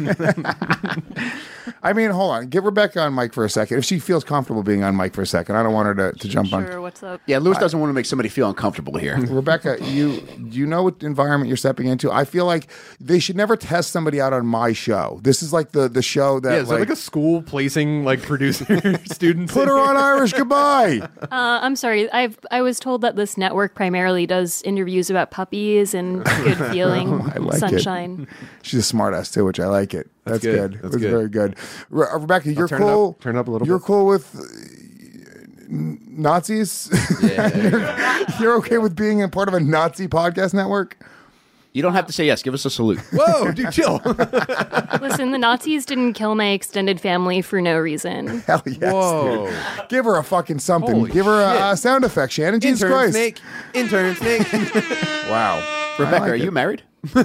I mean, hold on. Get Rebecca on mic for a second. If she feels comfortable being on mic for a second, I don't want her to jump on. Sure, what's up? Yeah, Lewis doesn't want to make somebody feel uncomfortable here. Rebecca, you know what environment you're stepping into? I feel like they should never test somebody out on my show. This is like the show that Yeah, is there like a school placing like producer students? put her on Irish Goodbye. I'm sorry. I was told that this network primarily does interviews about puppies and good feeling, I like sunshine. it. She's a smart ass too, which I like it. That's good. good. That's That's good. very good. Rebecca, you're turn it cool. up- turn it up a little You're bit. cool with Nazis? You're okay with being a part of a Nazi podcast network? You don't have to say yes. Give us a salute. Whoa, dude, chill. Listen, the Nazis didn't kill my extended family for no reason. Hell yes. Whoa. Dude. Give her a fucking something. Holy Give her a shit. sound effect, Shannon. Jesus Intern Christ. snake. Intern snake. Wow. Rebecca, like are it. you married?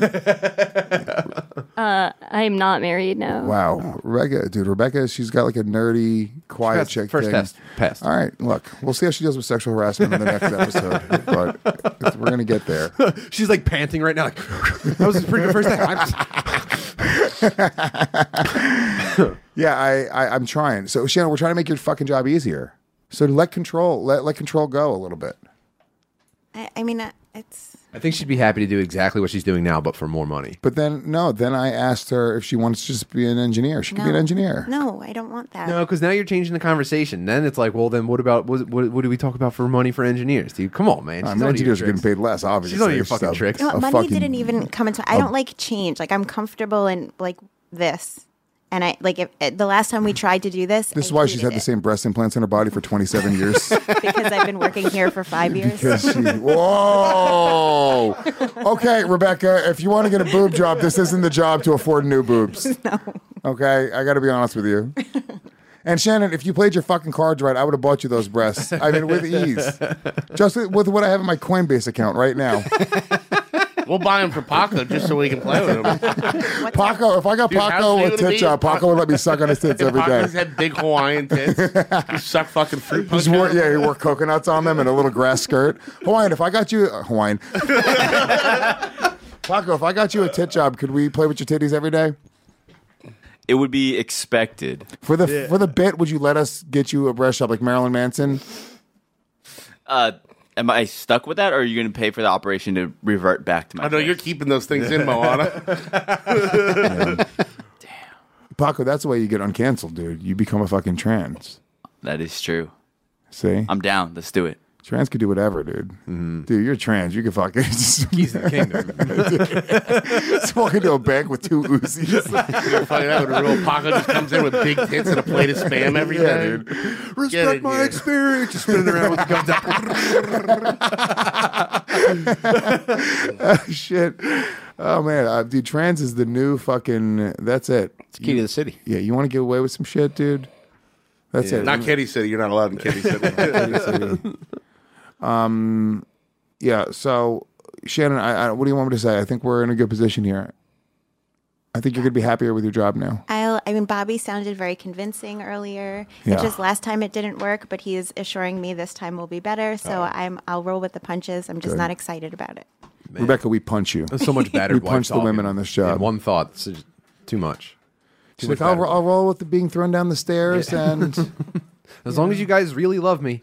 I'm not married, no. Wow. Rebecca, she's got like a nerdy, quiet chick First thing. test. Passed. All right, look, we'll see how she deals with sexual harassment in the next episode, but we're gonna get there. She's like panting right now. Like, that was a pretty good first time. Yeah, I'm trying. So Shannon, we're trying to make your fucking job easier. So let control go a little bit. I mean, it's I think she'd be happy to do exactly what she's doing now, but for more money. But then I asked her if she wants to just be an engineer. She could be an engineer. No, I don't want that. No, because now you're changing the conversation. Then it's like, well, then what about what do we talk about for money for engineers, dude? Come on, man. I mean, engineers are getting paid less, obviously. She's on your It's fucking just tricks. You know, a money fucking- didn't even come into. I don't like change. Like I'm comfortable in like this, and I like if the last time we tried to do this. This is I why she's hated had the same breast implants in her body for 27 years. it because I've been working here for 5 years. Because whoa. Okay, Rebecca, if you want to get a boob job, this isn't the job to afford new boobs. No. Okay, I got to be honest with you. And Shannon, if you played your fucking cards right, I would have bought you those breasts. I mean, with ease. Just with what I have in my Coinbase account right now. We'll buy him for Paco just so we can play with him. Paco, if I got Dude, how's Paco he a gonna tit be? job, Paco would let me suck on his tits every Paco's day. had big Hawaiian tits. He suck fucking fruit punch. He wore coconuts on them and a little grass skirt. Hawaiian, if I got you Hawaiian. Paco, if I got you a tit job, could we play with your titties every day? It would be expected. For the bit, would you let us get you a breast job like Marilyn Manson? Am I stuck with that, or are you going to pay for the operation to revert back to my? I know you're keeping those things in, Moana. Paco, that's the way you get uncanceled, dude. You become a fucking trans. That is true. See? I'm down. Let's do it. Trans could do whatever, dude. Dude, you're trans. You can fucking Keys to the kingdom. just walk into a bank with two Uzis. Fucking that with a real Paco just comes in with big tits and a plate of spam every day. Yeah, dude. Get Respect in my here. experience. Just spinning around with the guns out. Shit. Oh, man. Dude, trans is the new fucking... That's it. It's key to the city. Yeah, you want to get away with some shit, dude? That's it. Not Kitty City. You're not allowed in Kitty City. Yeah, so, Shannon, what do you want me to say? I think we're in a good position here. I think you're going to be happier with your job now. I'll I mean, Bobby sounded very convincing earlier. Yeah. It's just last time it didn't work, but he is assuring me this time will be better. So I'll roll with the punches. I'm just not excited about it. Man. Rebecca, we punch you. There's so much battered We punch the women on this job. In one thought. It's just too much. She's like, I'll roll with the being thrown down the stairs and... As long as you guys really love me.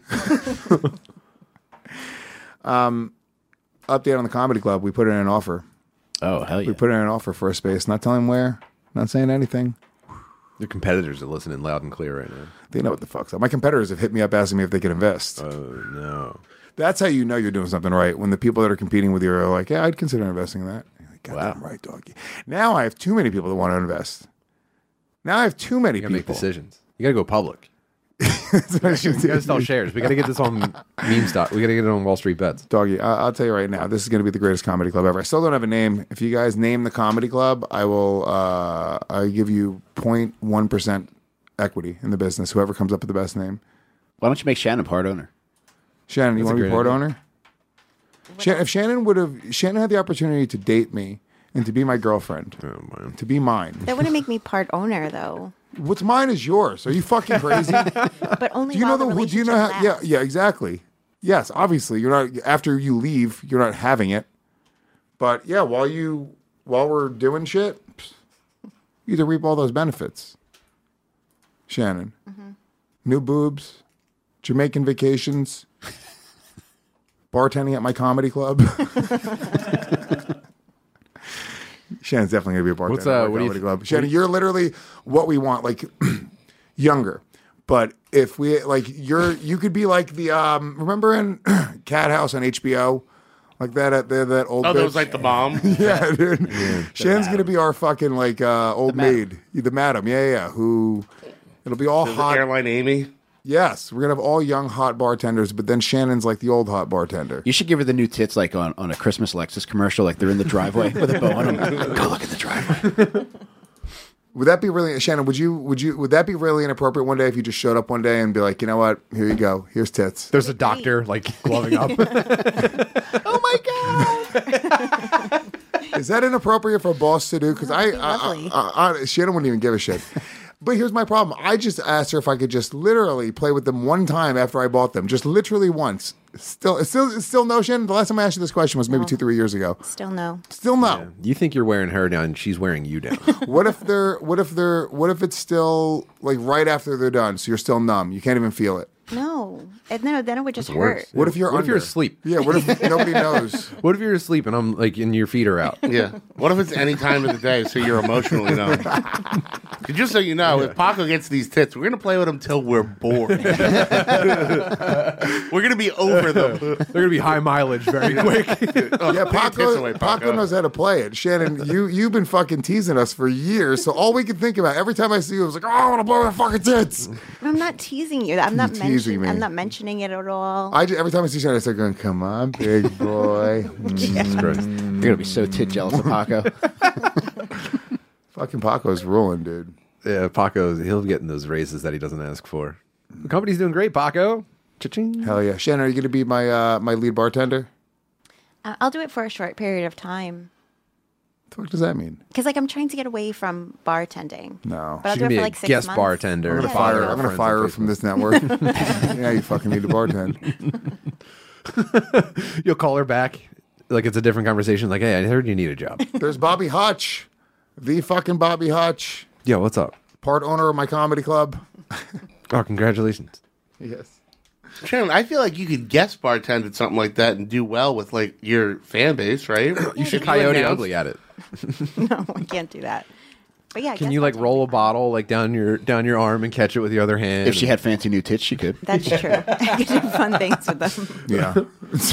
Update on the Comedy Club. We put in an offer. Oh, hell yeah. We put in an offer for a space. Not telling where. Not saying anything. Your competitors are listening loud and clear right now. They know what the fuck's up. My competitors have hit me up asking me if they can invest. Oh, no. That's how you know you're doing something right. When the people that are competing with you are like, yeah, I'd consider investing in that. You're like, goddamn right, doggy. Now I have too many people that want to invest. Now I have too many You people. gotta make decisions. You gotta go public. That's what I should You do. gotta sell shares. We gotta get this on meme stock. We gotta get it on Wall Street Bets. Doggy, I'll tell you right now, this is going to be the greatest comedy club ever. I still don't have a name. If you guys name the comedy club, I will I give you 0.1% equity in the business, whoever comes up with the best name. Why don't you make Shannon part owner? Shannon, you That's want a to be great part idea. owner? If Shannon had the opportunity to date me and to be my girlfriend, to be mine. That wouldn't make me part owner, though. What's mine is yours. Are you fucking crazy? But only Do you know while the do you know relationship how? Yeah, lasts. yeah, exactly. Yes, obviously, you're not. After you leave, you're not having it. But yeah, while we're doing shit, you to reap all those benefits. Shannon, new boobs, Jamaican vacations, bartending at my comedy club. Shannon's definitely gonna be a bartender What's, at my what do you comedy th- club. Shannon, you're literally what we want. Like younger. But if we like you could be like the remember in Cat House on HBO? Like that old Oh, bitch? that was like the mom. Yeah, dude. Shannon's gonna be our fucking like old maid. The madam, yeah. Who it'll be all The hot. airline Amy. Yes, we're gonna have all young hot bartenders, but then Shannon's like the old hot bartender. You should give her the new tits like on a Christmas Lexus commercial, like they're in the driveway with a bow on them. Go look at the driveway. Would that be really Shannon? Would that be really inappropriate one day if you just showed up one day and be like, you know what? Here you go. Here's tits. There's a doctor like gloving up. Oh my god! Is that inappropriate for a boss to do? Because lovely. Shannon wouldn't even give a shit. But here's my problem. I just asked her if I could just literally play with them one time after I bought them. Just literally once. Still no, Shannon? The last time I asked you this question was maybe 2-3 years ago. Still no. Still no. You think you're wearing her down and she's wearing you down. What if it's still like right after they're done, so you're still numb. You can't even feel it. No. No, then it would just hurt. worse. What if you're What if you're under? asleep? Yeah, what if nobody knows? What if you're asleep and I'm like and your feet are out? Yeah. What if it's any time of the day so you're emotionally numb? Just so you know, if Paco gets these tits, we're going to play with them till we're bored. We're going to be over them. They're gonna be high mileage very quick. Yeah, Take your tits away, Paco knows how to play it. Shannon, you've been fucking teasing us for years, so all we can think about every time I see you is like, oh, I want to blow my fucking tits. I'm not teasing you. I'm not teasing me. I'm not mentioning it at all. Every time I see Shannon, I start going, come on, big boy. Jesus Christ. You're gonna be so tit jealous of Paco. Fucking Paco's ruling, dude. Yeah, he'll get in those raises that he doesn't ask for. The company's doing great, Paco. Cha-ching. Hell yeah. Shannon, are you going to be my my lead bartender? I'll do it for a short period of time. What the fuck does that mean? Because I'm trying to get away from bartending. No. But I'll She's do gonna it be for a like 6 guest months. bartender. I'm going to fire her from this network. Yeah, you fucking need to bartend. You'll call her back. Like it's a different conversation. Like, hey, I heard you need a job. There's Bobby Hutch. The fucking Bobby Hutch. Yo, what's up? Part owner of my comedy club. Oh, congratulations. Yes. Shannon, I feel like you could guest bartend at something like that and do well with like your fan base, right? You should If Coyote announce- Ugly at it. No, I can't do that. But yeah, Can you like roll a bottle like down your arm and catch it with the other hand? If she had fancy new tits, she could. That's true. I could do fun things with them. Yeah.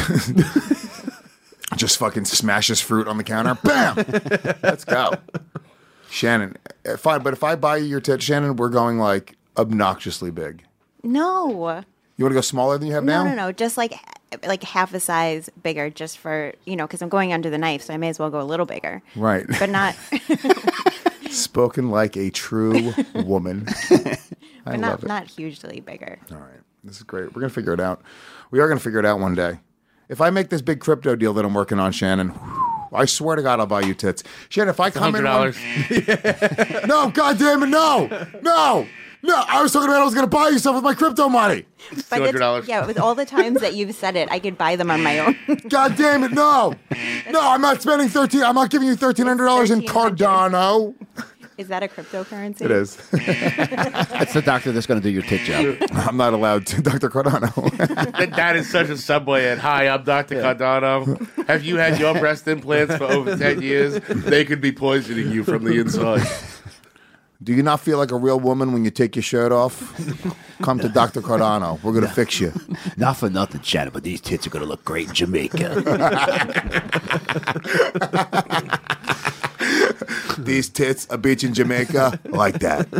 Just fucking smashes fruit on the counter. Bam! Let's go. Shannon, if I buy you your tits, Shannon, we're going like obnoxiously big. No. You want to go smaller than you have now? No. Just like half a size bigger, just for because I'm going under the knife, so I may as well go a little bigger. Right. But not. Spoken like a true woman. I But love it. not hugely bigger. All right. This is great. We're going to figure it out. We are going to figure it out one day. If I make this big crypto deal that I'm working on, Shannon, I swear to God, I'll buy you tits. Shannon, if I come in... $100. No, God damn it, no. I was talking about I was going to buy you stuff with my crypto money. But $200. yeah, with all the times that you've said it, I could buy them on my own. God damn it, no. No, I'm not spending I'm not giving you $1,300 in Cardano. Is that a cryptocurrency? It is. That's the doctor that's going to do your tit job. I'm not allowed to, Dr. Cardano. That is such a Subway ad. Hi, I'm Dr. Cardano. Have you had your breast implants for over 10 years? They could be poisoning you from the inside. Do you not feel like a real woman when you take your shirt off? Come to Dr. Cardano. We're going to fix you. Not for nothing, Shannon, but these tits are going to look great in Jamaica. These tits, a beach in Jamaica, like that.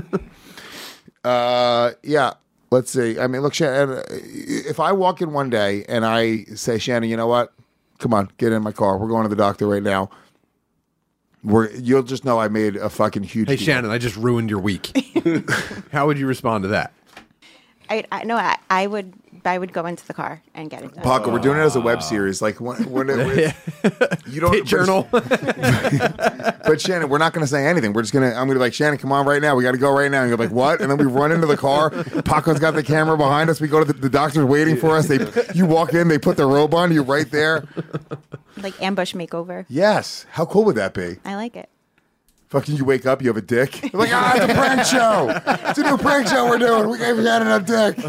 Yeah, let's see. I mean, look, Shannon, if I walk in one day and I say, Shannon, you know what? Come on, get in my car. We're going to the doctor right now. You'll just know I made a fucking huge Hey, deal. Shannon, I just ruined your week. How would you respond to that? I would go into the car and get it done. Paco, we're doing it as a web series. Like, when it, you don't Hit journal. But Shannon, we're not going to say anything. I'm going to be like, Shannon, come on right now. We got to go right now. And you're like, what? And then we run into the car. Paco's got the camera behind us. We go to the doctor's waiting for us. You walk in, they put their robe on, you're right there. Like ambush makeover. Yes. How cool would that be? I like it. Fucking you wake up, you have a dick. You're like, it's a prank show. It's a new prank show we're doing. We gave Shannon a dick.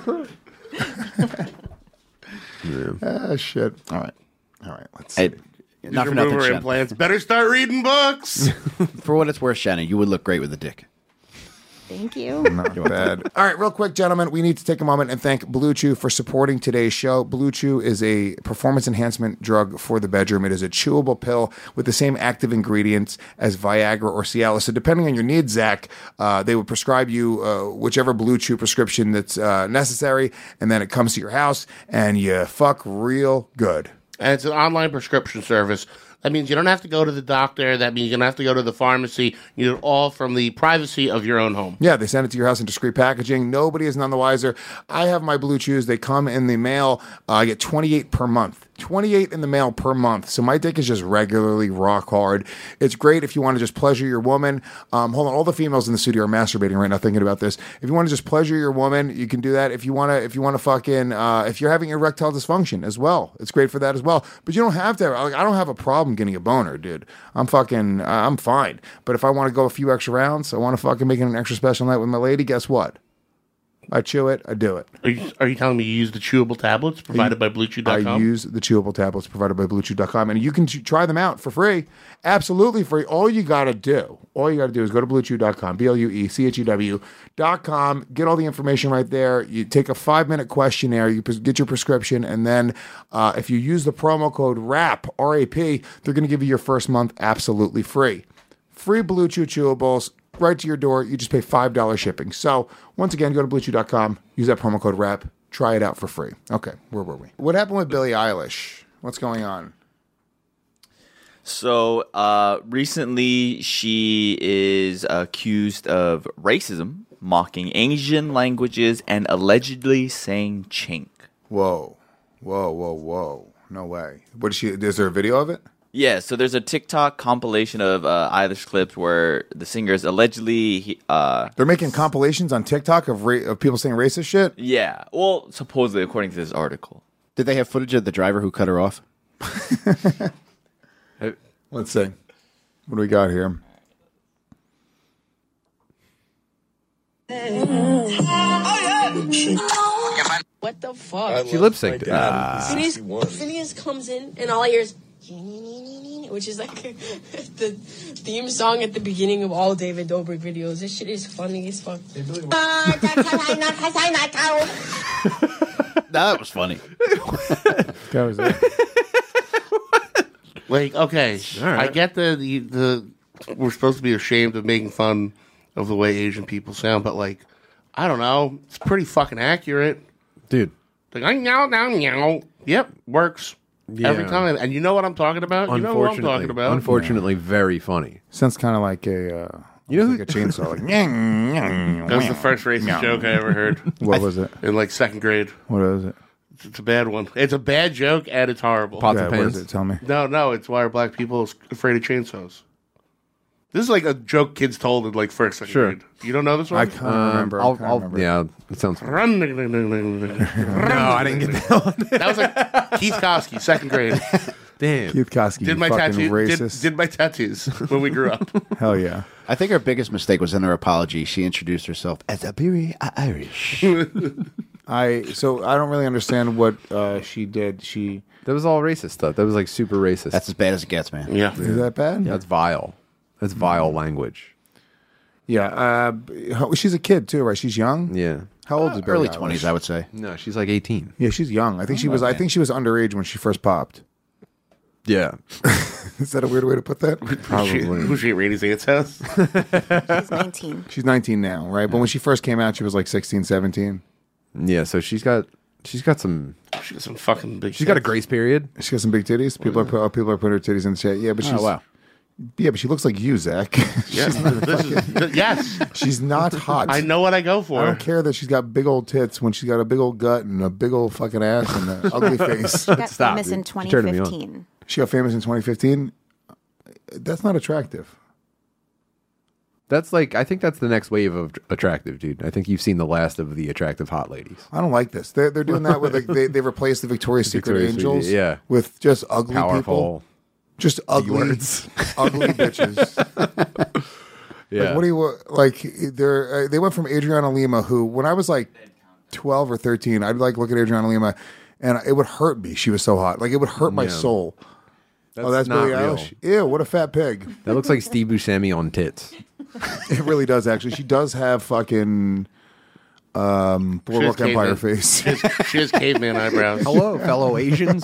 Shit. All right. Let's see. These Not are for nothing, mover Shannon. implants. Better start reading books. For what it's worth, Shannon, you would look great with a dick. Thank you. Not bad. All right, real quick, gentlemen, we need to take a moment and thank Blue Chew for supporting today's show. Blue Chew is a performance enhancement drug for the bedroom. It is a chewable pill with the same active ingredients as Viagra or Cialis. So depending on your needs, Zach, they would prescribe you whichever Blue Chew prescription that's necessary, and then it comes to your house, and you fuck real good. And it's an online prescription service. That means you don't have to go to the doctor. That means you don't have to go to the pharmacy. You do it all from the privacy of your own home. Yeah, they send it to your house in discreet packaging. Nobody is none the wiser. I have my Blue Chews. They come in the mail. I get 28 per month. 28 in the mail per month. So my dick is just regularly rock hard. It's great if you want to just pleasure your woman. Hold on, all the females in the studio are masturbating right now thinking about this. If you want to just pleasure your woman, you can do that. If you want to fucking, if you're having erectile dysfunction as well, it's great for that as well. But you don't have to. I don't have a problem getting a boner, dude. I'm fine. But if I want to go a few extra rounds, I want to fucking make it an extra special night with my lady, guess what? I chew it. I do it. Are you telling me you use the chewable tablets provided by BlueChew.com? I use the chewable tablets provided by BlueChew.com, and you can try them out for free, absolutely free. All you got to do is go to BlueChew.com, BlueChew.com, get all the information right there. You take a 5-minute questionnaire, you get your prescription, and then if you use the promo code RAP, R-A-P, they're going to give you your first month absolutely free. Free Blue Chew chewables. Right to your door. You just pay $5 shipping. So, once again, go to BlueChew.com, use that promo code RAP, try it out for free. Okay, where were we? What happened with Billie Eilish? What's going on? So, recently she is accused of racism, mocking Asian languages, and allegedly saying chink. Whoa. No way. Is there a video of it? Yeah, so there's a TikTok compilation of Eilish clips where the singers allegedly... They're making compilations on TikTok of people saying racist shit? Yeah, well, supposedly, according to this article. Did they have footage of the driver who cut her off? Let's see. What do we got here? What the fuck? She lip synced. Phineas comes in and all I hear is... which is like the theme song at the beginning of all David Dobrik videos. This shit is funny as fuck. That was funny. That was it. Like, okay, right. I get the we're supposed to be ashamed of making fun of the way Asian people sound, but like, I don't know, it's pretty fucking accurate, dude. Like, yep, works. Yeah. Every time. And you know what I'm talking about? You know what I'm talking about? Unfortunately, very funny. Sounds kind of like a chainsaw. Like, that was the first racist joke I ever heard. What was it? In like second grade. What was it? It's a bad one. It's a bad joke and it's horrible. Pots and What pans. is it? Tell me. No, it's why are black people afraid of chainsaws? This is like a joke kids told in like first, second Sure. grade. You don't know this one? I can't remember. I can't remember. Yeah, it sounds. No, I didn't get that one. That was like Keith Koski, second grade. Damn. Keith Koski, Did my fucking tattoo? racist. Did my tattoos when we grew up? Hell yeah. I think her biggest mistake was in her apology. She introduced herself as a very Irish. So I don't really understand what she did. That was all racist stuff. That was like super racist. That's as bad as it gets, man. Yeah. Is that bad? Yeah, that's vile. That's vile language. Yeah. She's a kid too, right? She's young. Yeah. How old is Billie Early Eilish? 20s, I would say. No, she's like 18. Yeah, she's young. I think she was. I think she was underage when she first popped. Yeah. Is that a weird way to put that? Was she at Randy's aunt's house? She's 19. She's 19 now, right? But when she first came out, she was like 16, 17. Yeah, so she's got some She got some fucking big. she's got a grace period. She got some big titties. People are putting her titties in the chat. Yeah, but she's wow. Yeah, but she looks like you, Zach. Yes. Yes. She's not hot. I know what I go for. I don't care that she's got big old tits when she's got a big old gut and a big old fucking ass and an ugly face. She got Stop, famous dude. in You're turning me on. 2015. She got famous in 2015. That's not attractive. That's like I think that's the next wave of attractive, dude. I think you've seen the last of the attractive hot ladies. I don't like this. They're doing that with like they replaced the Victoria's Secret Victoria's Angels, Secret, yeah. with just ugly people, Powerful. just ugly, words. ugly bitches. Yeah. Like, what do you like? They went from Adriana Lima, who when I was like 12 or 13, I'd like look at Adriana Lima, and it would hurt me. She was so hot, like it would hurt my Yeah. soul. That's not Billie real. Eilish. Ew, what a fat pig. That looks like Steve Buscemi on tits. It really does, actually. She does have fucking Boardwalk Empire face. She has caveman eyebrows. Hello, fellow Asians.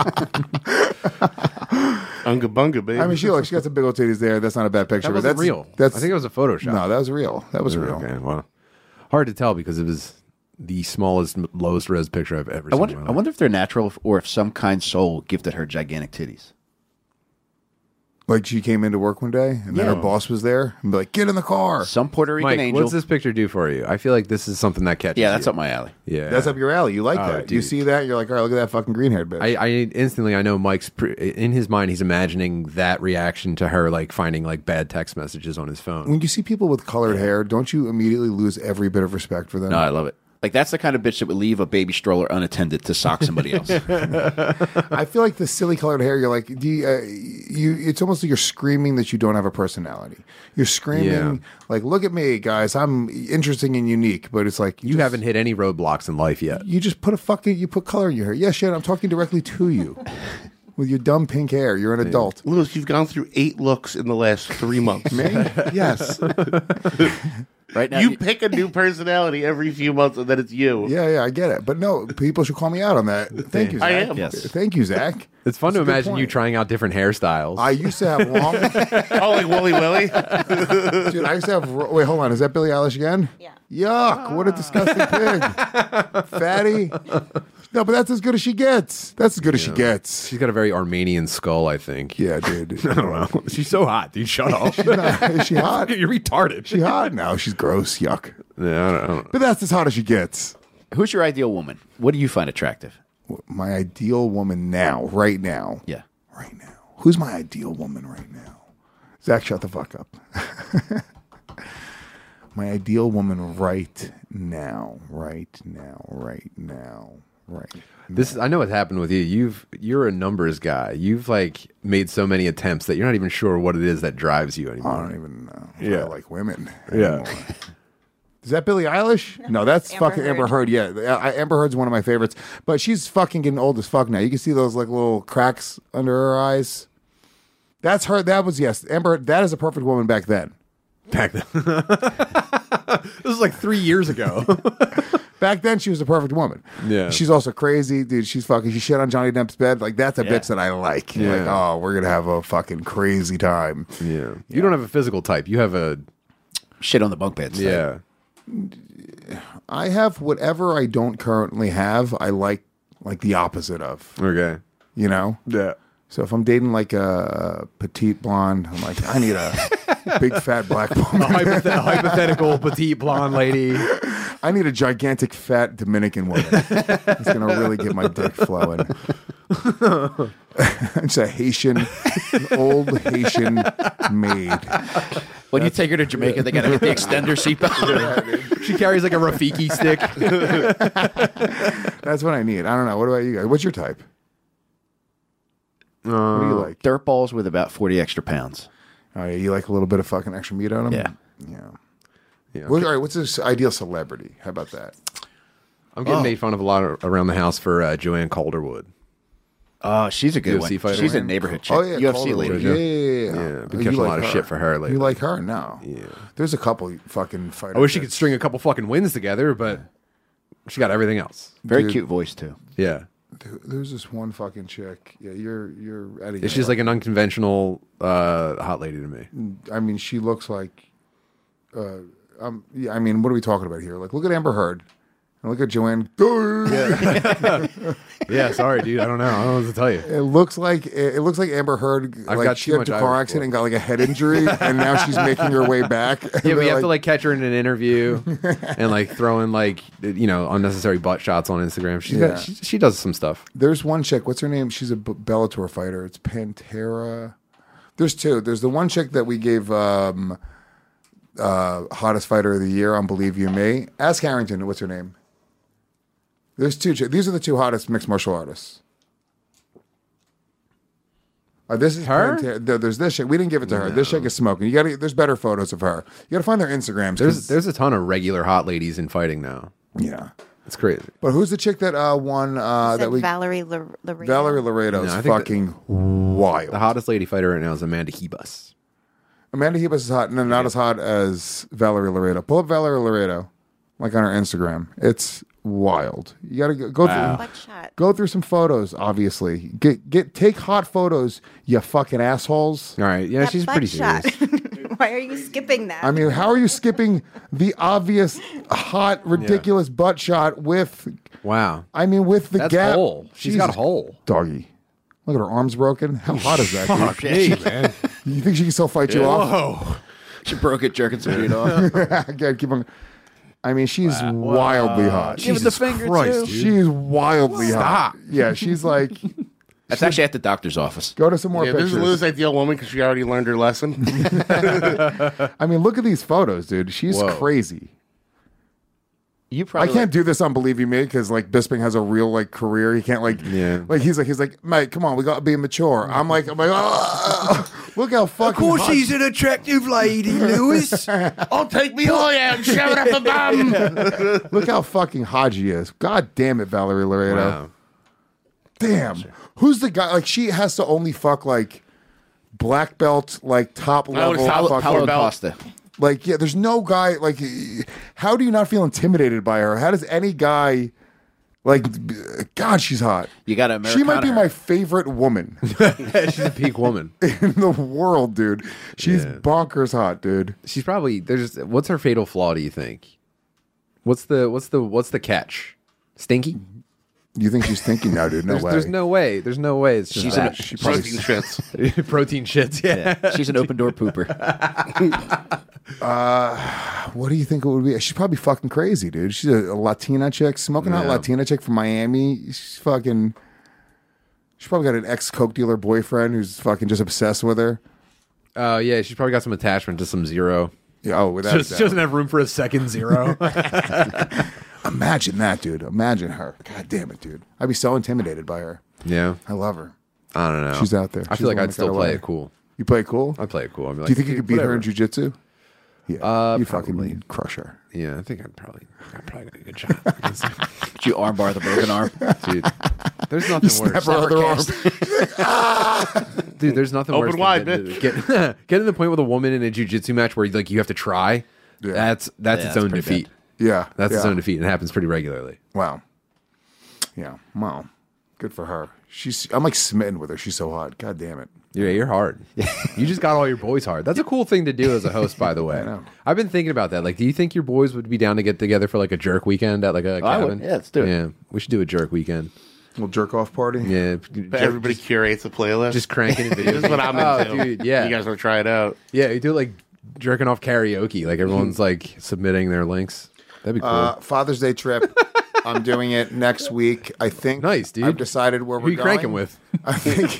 Unga bunga, baby. I mean, she got some big old titties there. That's not a bad picture. That but wasn't that's real. That's, I think it was a Photoshop. No, that was real. That was real. Okay, well, hard to tell because it was the smallest, lowest res picture I've ever seen. I wonder if they're natural or if some kind soul gifted her gigantic titties. Like she came into work one day and then her boss was there and be like, "Get in the car." Some Puerto Rican Mike, angel. what's this picture do for you? I feel like this is something that catches Yeah, that's you. up my alley. Yeah, That's up your alley. You like Oh, that. You dude. see that, you're like, all right, look at that fucking green haired bitch. I instantly I know Mike's in his mind he's imagining that reaction to her like finding like bad text messages on his phone. When you see people with colored hair, don't you immediately lose every bit of respect for them? No, I love it. Like that's the kind of bitch that would leave a baby stroller unattended to sock somebody else. I feel like the silly colored hair. You're like, it's almost like you're screaming that you don't have a personality. You're screaming like, "Look at me, guys! I'm interesting and unique." But it's like You haven't hit any roadblocks in life yet. You just put put color in your hair. Yeah, Shannon, I'm talking directly to you with your dumb pink hair. You're an adult. Lewis, you've gone through 8 looks in the last 3 months. Me? Yes. Right now, You pick a new personality every few months, and then it's you. Yeah, I get it. But no, people should call me out on that. Thank you, Zach. I am. Yes. Thank you, Zach. It's fun That's to a good imagine you point. trying out different hairstyles. I used to have long. Oh, like Wooly Willy? Dude, I used to have. Wait, hold on. Is that Billie Eilish again? Yeah. Yuck! What a disgusting pig, fatty. No, but that's as good as she gets. That's as good as she gets. She's got a very Armenian skull, I think. Yeah, dude. I don't know. She's so hot, dude. Shut up. Is she hot? You're retarded. She hot? No, she's gross. Yuck. Yeah, I don't know. But that's as hot as she gets. who's your ideal woman? What do you find attractive? My ideal woman now, right now. Yeah. Right now. Who's my ideal woman right now? Zach, shut the fuck up. My ideal woman right now. This is, I know what's happened with you. You're a numbers guy. You've like made so many attempts that you're not even sure what it is that drives you anymore. I don't even know. Yeah. I like women. Yeah. anymore. Is that Billie Eilish? No, that's Amber fucking Amber Heard. Heard. Yeah, Amber Heard's one of my favorites, but she's fucking getting old as fuck now. You can see those like little cracks under her eyes. That's her. That was Amber. That is a perfect woman back then. Back then. This was like 3 years ago. Back then, she was a perfect woman. Yeah. She's also crazy, dude. She's fucking. She shit on Johnny Depp's bed. Like that's a bitch that I like. Yeah. Like, oh, we're gonna have a fucking crazy time. Yeah. You don't have a physical type. You have a shit on the bunk beds. Yeah. I have whatever I don't currently have. I like the opposite of. Okay. You know. Yeah. So if I'm dating like a petite blonde, I'm like, I need a big fat black woman. A hypothetical petite blonde lady. I need a gigantic, fat Dominican woman. It's going to really get my dick flowing. It's a Haitian, an old Haitian maid. When you take her to Jamaica, they got to get the extender seatbelt. She carries like a Rafiki stick. That's what I need. I don't know. What about you guys? What's your type? What do you like? Dirt balls with about 40 extra pounds. Oh, yeah, you like a little bit of fucking extra meat on them? Yeah. Yeah. All right, what's this ideal celebrity? How about that? I'm getting made fun of a lot around the house for Joanne Calderwood. Oh, she's a good UFC one. fighter. She's a neighborhood chick. Oh, yeah. UFC Calderwood. lady. Yeah. Been catching a lot of shit for her lately. You like her? No. Yeah. There's a couple fucking fighters. I wish she could string a couple fucking wins together, but she got everything else. Very Dude. cute voice, too. Yeah. There's this one fucking chick. Yeah, you're out of It's just like an unconventional hot lady to me. I mean, she looks like. Yeah, I mean, what are we talking about here? Like, look at Amber Heard. And look at Joanne. Yeah, sorry, dude. I don't know what to tell you. It looks like Amber Heard. I've like got she too had a much car Irish accident and got like a head injury, and now she's making her way back. Yeah, but you have to like catch her in an interview and like throw in like unnecessary butt shots on Instagram. She does some stuff. There's one chick. What's her name? She's a Bellator fighter. It's Pantera. There's two. There's the one chick that we gave hottest fighter of the year on Believe You Me. Ask Harrington. What's her name? There's two. These are the two hottest mixed martial artists. This is her. There's this chick. We didn't give it to her. This chick is smoking. You got to. There's better photos of her. You got to find their Instagrams. There's a ton of regular hot ladies in fighting now. Yeah, it's crazy. But who's the chick that won? That we Valerie Laredo. Valerie Laredo's fucking wild. The hottest lady fighter right now is Amanda Hebus. Amanda Hebus is hot. No, not as hot as Valerie Laredo. Pull up Valerie Laredo, like on her Instagram. It's wild. You got to go through some photos. Obviously, take hot photos. You fucking assholes. All right, yeah, she's pretty serious. Why are you skipping that? I mean, how are you skipping the obvious hot, ridiculous butt shot with? Wow. I mean, with the That's gap. whole. She's got a hole. Doggy. Look at her arms broken. How hot is that? Fuck dude? me, man. You think she can still fight you off? Whoa. She broke it jerking some meat off. Okay, keep on. I mean, she's wildly hot. Give it the finger, too. She's wildly hot. Yeah, she's like. That's actually at the doctor's office. Go to some more This pictures. is Lou's ideal woman because she already learned her lesson. I mean, look at these photos, dude. She's crazy. You probably I can't do this on Believe You Me because like Bisping has a real like career. He can't like he's like mate, come on, we got to be mature. I'm like look how fucking. Of course, hot. she's an attractive lady, Lewis. I'll take me all out and shove it up a bum. Look how fucking hot she is. God damn it, Valerie Laredo. Wow. Damn. Who's the guy? Like she has to only fuck like black belt, like top level. Paulo Costa. Like, yeah, there's no guy, like, how do you not feel intimidated by her? How does any guy, like, God, she's hot. You got to She might be my favorite woman She's a peak woman. in the world, dude. She's bonkers hot, dude. She's probably what's her fatal flaw, do you think? What's the catch? Stinky? You think she's thinking now, dude? No way. There's no way. There's no way. It's just that. She probably Protein shits. Protein shits. Yeah. She's an open door pooper. What do you think it would be? She's probably fucking crazy, dude. She's a Latina chick, smoking hot Latina chick from Miami. She's fucking. She's probably got an ex coke dealer boyfriend who's fucking just obsessed with her. Yeah, she's probably got some attachment to some zero. Yeah, oh, without a She doubt. doesn't have room for a second zero. Imagine that, dude. Imagine her. God damn it, dude. I'd be so intimidated by her. Yeah. I love her. I don't know. She's out there. I She's feel like the one I'd that still got play away. it cool. You play it cool? I'd play it cool. I'd be like, Do you think you could beat her in whatever. jiu-jitsu? Yeah. You probably. fucking crush her. Yeah, I think I'd probably got a good shot. Did you armbar the broken arm? Dude, there's nothing worse. Snap her other arm. Dude, there's nothing Open worse wide, than getting to the point with a woman in a jiu-jitsu match where like you have to try. Yeah. That's its that's own pretty defeat. Yeah. That's its yeah. own defeat. And it happens pretty regularly. Wow. Yeah. Wow. Good for her. I'm like smitten with her. She's so hot. God damn it. Yeah, you're hard. You just got all your boys hard. That's a cool thing to do as a host, by the way. I know. I've been thinking about that. Like, do you think your boys would be down to get together for like a jerk weekend at like a I would. cabin? Yeah, let's do it. Yeah, we should do a jerk weekend. Little jerk off party. Yeah, But everybody curates a playlist. just cranking in videos. This is what I'm into. Oh, dude, yeah. You guys want to try it out? Yeah, you do like jerking off karaoke. Like everyone's like submitting their links. That'd be cool. Father's Day trip. I'm doing it next week. I think. Nice, dude. I've decided where Who we're you going. cranking with? I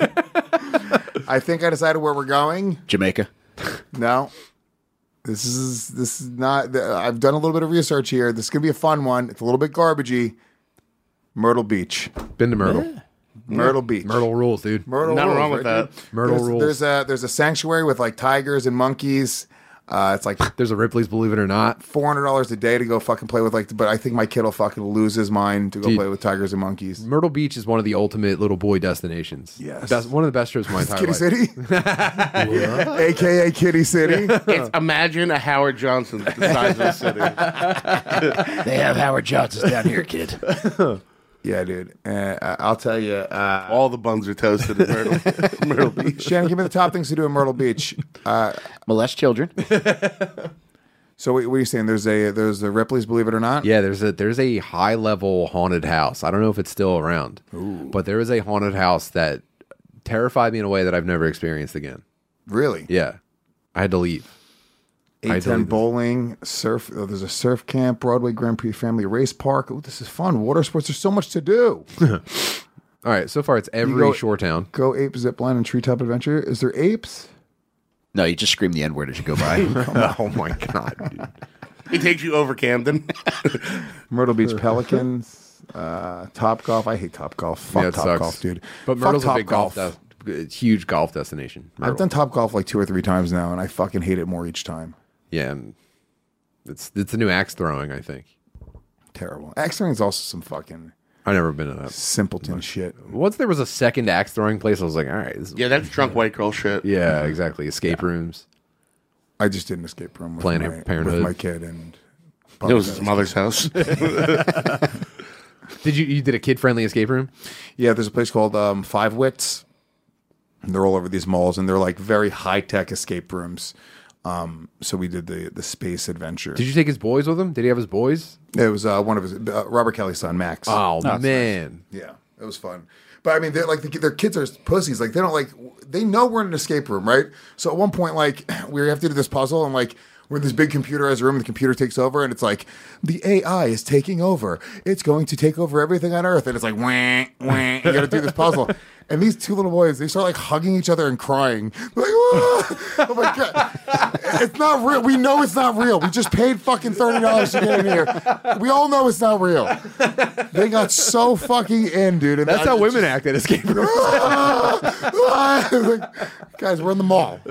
think I decided where we're going. Jamaica. No. This is not. I've done a little bit of research here. This is gonna be a fun one. It's a little bit garbagey. Myrtle Beach. Been to Myrtle. Myrtle Beach. Myrtle rules, dude. Myrtle Nothing rules, wrong with right, that. dude? Myrtle rules. There's a sanctuary with like tigers and monkeys. It's like There's a Ripley's, believe it or not. $400 a day to go fucking play with but I think my kid will fucking lose his mind to go Dude. play with tigers and monkeys. Myrtle Beach is one of the ultimate little boy destinations. Yes. One of the best trips of my entire Kitty life. City, aka Kitty City. It's, imagine a Howard Johnson the size of the city. They have Howard Johnson's down here, kid. Yeah, dude. I'll tell you. All the buns are toasted in Myrtle Beach. Shannon, give me the top things to do in Myrtle Beach. Molest children. So what are you saying? There's the Ripley's, believe it or not. Yeah, there's a high level haunted house. I don't know if it's still around, but there is a haunted house that terrified me in a way that I've never experienced again. Really? Yeah, I had to leave. 810 bowling, surf. Oh, there's a surf camp, Broadway Grand Prix Family Race Park. Oh, this is fun. Water sports. There's so much to do. All right, so far it's every shore town. Go ape zip line and treetop adventure. Is there apes? No, you just scream the N-word as you go by. Oh my god, dude. He takes you over Camden. Myrtle Beach Pelicans, Top Golf. I hate Top Golf. Fuck Yeah, it Top sucks. Golf, dude. But Fuck Myrtle's a Top big huge golf destination. Myrtle. I've done Top Golf like 2 or 3 times now, and I fucking hate it more each time. Yeah, and it's the new axe throwing. I think Terrible. Axe throwing is also some fucking I've never been to that. simpleton shit. Once there was a second axe throwing place, I was like, all right, this is Yeah, that's drunk white girl shit. yeah, exactly. Escape rooms. I just did an escape room with, Planned Parenthood. with my kid, and It was his mother's house. Did you did a kid friendly escape room? yeah, there's a place called Five Wits. And they're all over these malls, and they're like very high tech escape rooms. So we did the space adventure. Did you take his boys with him? Did he have his boys? It was one of his Robert Kelly's son, Max. Oh man, Yeah, it was fun. But I mean, they're like their kids are pussies. Like they know we're in an escape room, right? So at one point, like we have to do this puzzle, and like we're in this big computerized room. And the computer takes over, and it's like the AI is taking over. It's going to take over everything on Earth, and it's like wah wah. You got to do this puzzle. And these 2 little boys, they start like hugging each other and crying. They're like, oh my god, it's not real. We know it's not real. We just paid fucking $30 to get in here. We all know it's not real. They got so fucking in, dude. And that's how women act at escape rooms. like, guys, we're in the mall.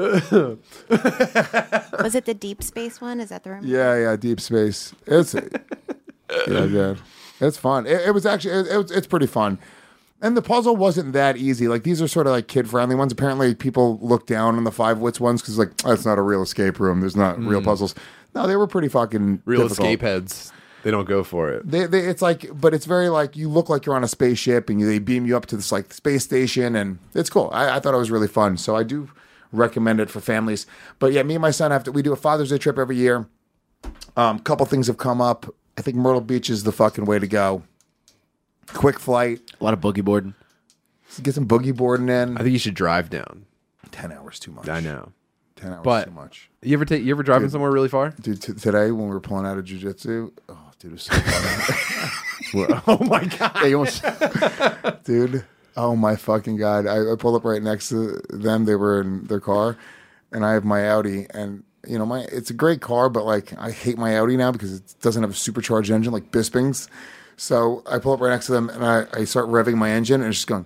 Was it the deep space one? Is that the room? Yeah, deep space. It's yeah. It's fun. It was actually it's pretty fun. And the puzzle wasn't that easy. Like these are sort of like kid friendly ones. Apparently, people look down on the Five Wits ones because like that's not a real escape room. There's not real puzzles. No, they were pretty fucking Real difficult. escape heads. They don't go for it. They it's like, but it's very like you look like you're on a spaceship and they beam you up to this like space station and it's cool. I thought it was really fun, so I do recommend it for families. But yeah, me and my son we do a Father's Day trip every year. Couple things have come up. I think Myrtle Beach is the fucking way to go. Quick flight. A lot of boogie boarding. Get some boogie boarding in. I think you should drive down. 10 hours too much. I know. 10 hours But too much. You ever driving somewhere really far? Dude, today when we were pulling out of jiu-jitsu, oh, dude, it was so fun. Oh my god. Yeah, you almost... Dude, oh my fucking god. I pulled up right next to them. They were in their car, and I have my Audi, and you know, it's a great car, but like I hate my Audi now because it doesn't have a supercharged engine like Bisping's. So I pull up right next to them, and I start revving my engine, and it's just going,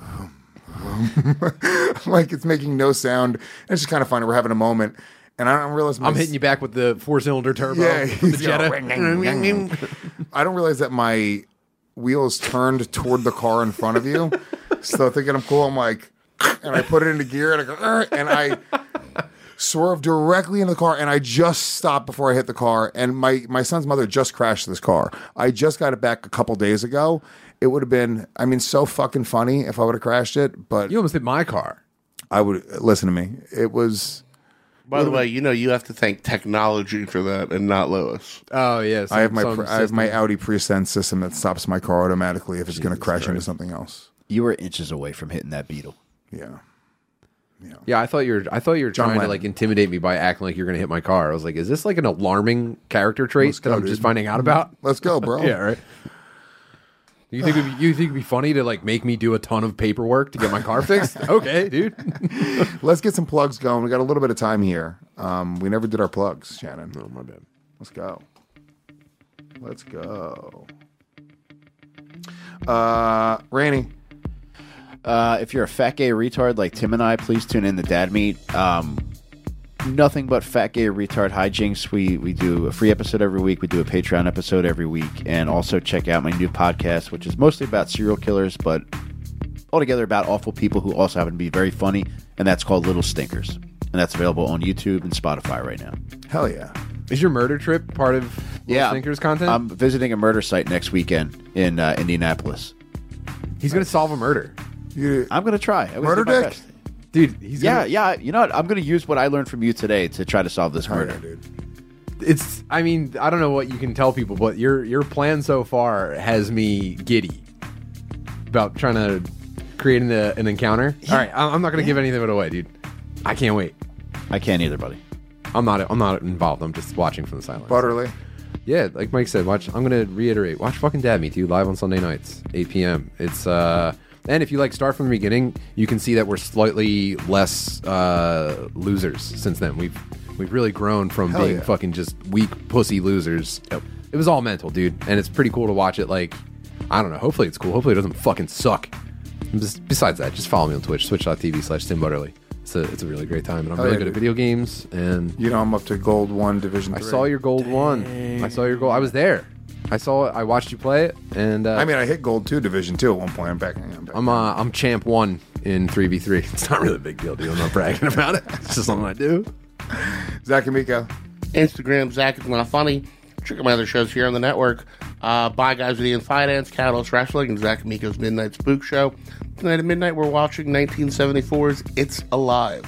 like it's making no sound. And it's just kind of funny. We're having a moment, and I don't realize I'm hitting you back with the 4-cylinder turbo. Yeah, from the he's Jetta. I don't realize that my wheels turned toward the car in front of you. So thinking I'm cool, I'm like, and I put it into gear, and I go, and I swerved directly into the car, and I just stopped before I hit the car. And my son's mother just crashed this car. I just got it back a couple days ago. It would have been, I mean, so fucking funny if I would have crashed it. But You almost hit my car. I would listen to me. It was. By the way, you know you have to thank technology for that and not Lois. Oh yes, I have my Audi Presense system that stops my car automatically if it's going to crash into something else. You were inches away from hitting that Beetle. Yeah. Yeah, I thought you were trying to Lennon. like intimidate me by acting like you're going to hit my car. I was like, is this like an alarming character trait that I'm just finding out about? Let's go, bro. Yeah, right. You think it'd be funny to like make me do a ton of paperwork to get my car fixed? Okay, dude. Let's get some plugs going. We got a little bit of time here. We never did our plugs, Shannon. Oh, my bad. Let's go. Rainey. If you're a fat gay retard like Tim and I, please tune in to Dad Meat. Nothing but fat gay retard hijinks. We do a free episode every week. We do a Patreon episode every week. And also check out my new podcast, which is mostly about serial killers, but altogether about awful people who also happen to be very funny. And that's called Little Stinkers. And that's available on YouTube and Spotify right now. Hell yeah. Is your murder trip part of Little Stinkers content? I'm visiting a murder site next weekend in Indianapolis. He's going to solve a murder. I'm going to try. Murder dick? Dude, he's yeah. You know what? I'm going to use what I learned from you today to try to solve this murder. Dude. I mean, I don't know what you can tell people, but your plan so far has me giddy about trying to create an encounter. All right, I'm not going to give any of it away, dude. I can't wait. I can't either, buddy. I'm not involved. I'm just watching from the sidelines. Butterly. Yeah, like Mike said, watch. I'm going to reiterate. Watch fucking Dad Meat, dude, live on Sunday nights, 8 p.m. It's and if you like start from the beginning, you can see that we're slightly less losers since then. We've really grown from being fucking just weak pussy losers. It was all mental, dude, and it's pretty cool to watch it. Like, I don't know. Hopefully it's cool. Hopefully it doesn't fucking suck. Besides that, just follow me on Twitch, twitch.tv/Tim Butterly. It's a really great time, and I'm really good at video games. And I'm up to Gold 1 Division 3. I saw your Gold 1. I saw your goal. I was there. I saw it. I watched you play it, and I hit Gold 2 Division 2 at one point. I'm back. I'm Champ 1 in 3v3. It's not really a big deal, dude. I'm not bragging about it. It's just something I do. Zach and Miko. Instagram, Zach is Not Funny. Check out my other shows here on the network. Bye Guys with Ian Finance, Catalyst Wrestling, and Zach and Miko's Midnight Spook Show. Tonight at midnight, we're watching 1974's It's Alive.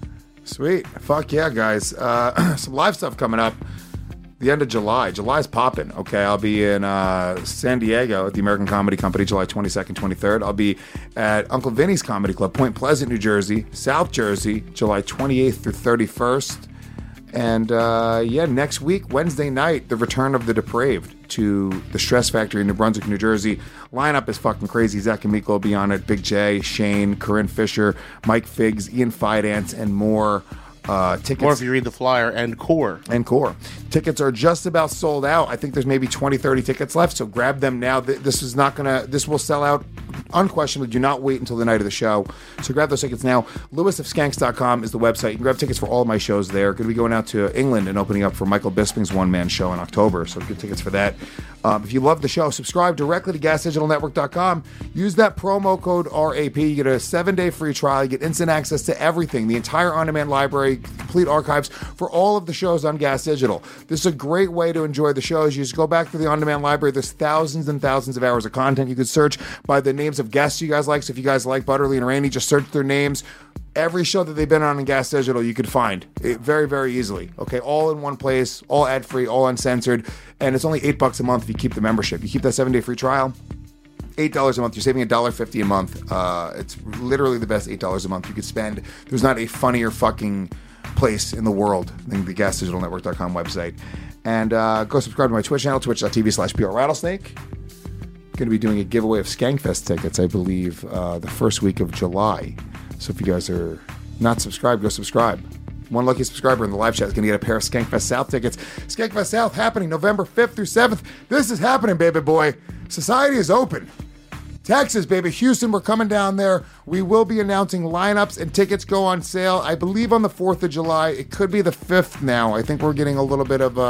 Sweet. Fuck yeah, guys. Some live stuff coming up. The end of July. July's popping. Okay, I'll be in San Diego at the American Comedy Company, July 22nd, 23rd. I'll be at Uncle Vinny's Comedy Club, Point Pleasant, New Jersey, South Jersey, July 28th through 31st. And next week, Wednesday night, the return of the Depraved to the Stress Factory in New Brunswick, New Jersey. Lineup is fucking crazy. Zach and Miko will be on it. Big J, Shane, Corinne Fisher, Mike Figs, Ian Fidance, and more. Tickets. Or if you read the flyer, and Core. Tickets are just about sold out. I think there's maybe 20, 30 tickets left, so grab them now. This will sell out unquestionably. Do not wait until the night of the show. So grab those tickets now. lewisofskanks.com is the website. You can grab tickets for all of my shows there. Going to be going out to England and opening up for Michael Bisping's one-man show in October, so get tickets for that. If you love the show, subscribe directly to GasDigitalNetwork.com. Use that promo code RAP. You get a 7-day free trial. You get instant access to everything, the entire on-demand library, complete archives for all of the shows on Gas Digital. This is a great way to enjoy the shows. You just go back to the on-demand library. There's thousands and thousands of hours of content. You could search by the names of guests you guys like. So if you guys like Butterly and Randy, just search their names. Every show that they've been on in Gas Digital, you could find it very, very easily. Okay, all in one place, all ad-free, all uncensored, and it's only $8 a month if you keep the membership. You keep that 7-day free trial, $8 a month. You're saving $1.50 a month. It's literally the best $8 a month you could spend. There's not a funnier fucking place in the world than the GasDigitalNetwork.com website. And go subscribe to my Twitch channel, twitch.tv/PRRattlesnake. Going to be doing a giveaway of Skankfest tickets, I believe, the first week of July. So if you guys are not subscribed, go subscribe. One lucky subscriber in the live chat is going to get a pair of Skankfest South tickets. Skankfest South happening November 5th through 7th. This is happening, baby boy. Society is open. Texas, baby. Houston, we're coming down there. We will be announcing lineups, and tickets go on sale, I believe, on the 4th of July. It could be the 5th now. I think we're getting a little bit of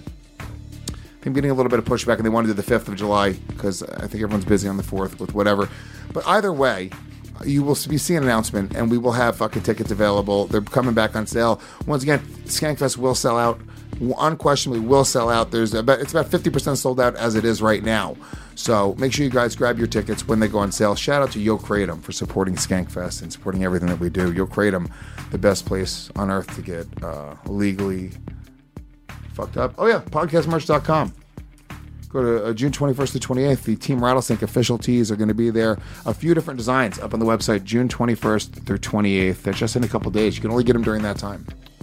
pushback, and they want to do the 5th of July because I think everyone's busy on the 4th with whatever. But either way, you will be seeing an announcement, and we will have fucking tickets available. They're coming back on sale. Once again, Skankfest will sell out. Unquestionably will sell out. It's about 50% sold out as it is right now. So make sure you guys grab your tickets when they go on sale. Shout out to Yo Kratom for supporting Skankfest and supporting everything that we do. Yo Kratom, the best place on earth to get legally fucked up. Oh yeah, podcastmerch.com. Go to June 21st to 28th. The Team Rattlesnake official tees are going to be there. A few different designs up on the website, June 21st through 28th. That's just in a couple days. You can only get them during that time.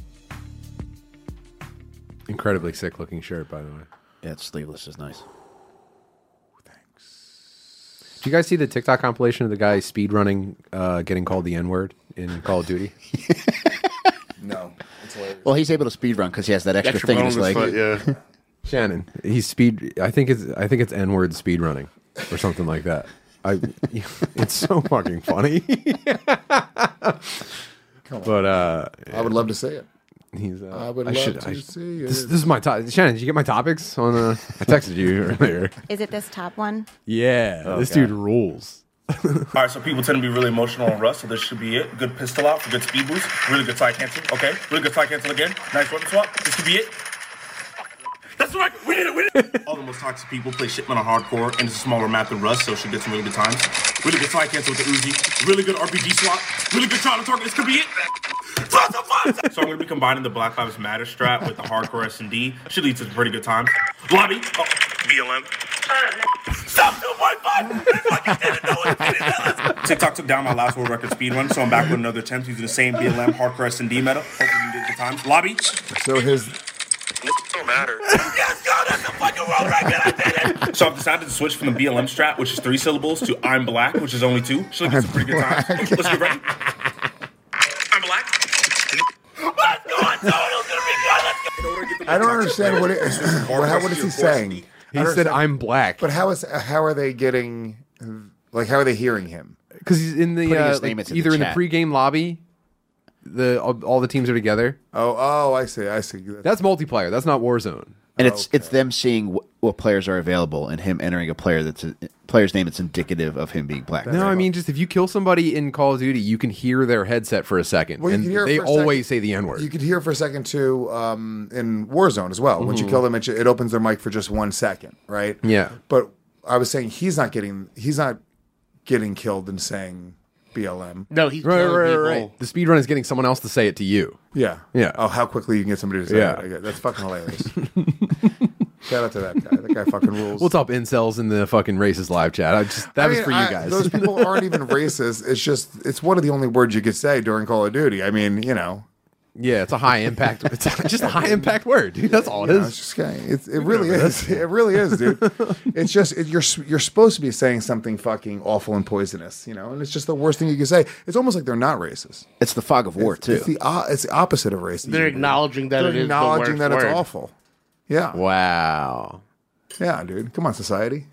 Incredibly sick looking shirt, by the way. Yeah, it's sleeveless is nice. Did you guys see the TikTok compilation of the guy speed running, getting called the N-word in Call of Duty? No. It's hilarious. Well, he's able to speed run because he has that extra thing in his leg. Yeah. Shannon, he's speed. I think it's N-word speed running or something like that. It's so fucking funny. But I would love to say it. He's. I would love to see it. This is my top. Shannon, did you get my topics on? I texted you earlier. Is it this top one? Yeah, this dude rules. All right, so people tend to be really emotional on Rust, so this should be it. Good pistol out for good speed boost. Really good side cancel. Okay, really good side cancel again. Nice weapon swap. This could be it. That's right. We did it. All the most toxic people play Shipment on hardcore, and it's a smaller map than Rust, so it should get some really good times. Really good side cancel with the Uzi. Really good RPG swap. Really good try to target. This could be it. So I'm going to be combining the Black Lives Matter strap with the hardcore S&D. Should lead to some pretty good times. Lobby. Oh, BLM. Stop 2.5. TikTok took down my last world record speed run, so I'm back with another attempt using the same BLM hardcore S&D meta. Hopefully we can get good times. Lobby. So his... It don't matter. Yes, go! That's the fucking world record. I did it. So I've decided to switch from the BLM strap, which is 3 syllables, to I'm Black, which is only 2. Should get some pretty good times. Let's get ready. I'm Black. Let's go! I told you it was gonna be good. I don't understand what is he saying? He said, "I'm black." But how are they getting? Like, how are they hearing him? Because he's in the either in the pregame lobby. All the teams are together. Oh, I see. That's multiplayer. That's not Warzone. And it's them seeing what players are available and him entering a player's name that's indicative of him being black. No, I mean, just if you kill somebody in Call of Duty, you can hear their headset for a second. Well, and they always say the N-word. You could hear for a second, too, in Warzone as well. Once you kill them, it opens their mic for just 1 second, right? Yeah. But I was saying he's not getting killed and saying BLM. No, he's right. The speedrun is getting someone else to say it to you. Yeah. Oh, how quickly you can get somebody to say it. That's fucking hilarious. Shout out to that guy. That guy fucking rules. What's up, incels in the fucking racist live chat? That was for you guys. Those people aren't even racist. It's one of the only words you could say during Call of Duty. I mean, Yeah, it's a high impact. It's just a high impact word, dude. That's all it is. It's just it really is. It really is, dude. It's just you're supposed to be saying something fucking awful and poisonous, and it's just the worst thing you can say. It's almost like they're not racist. It's the fog of war too. It's the opposite of racist. They're acknowledging that it is acknowledging that the worst it's word. awful. Yeah. Wow. Yeah, dude. Come on, society.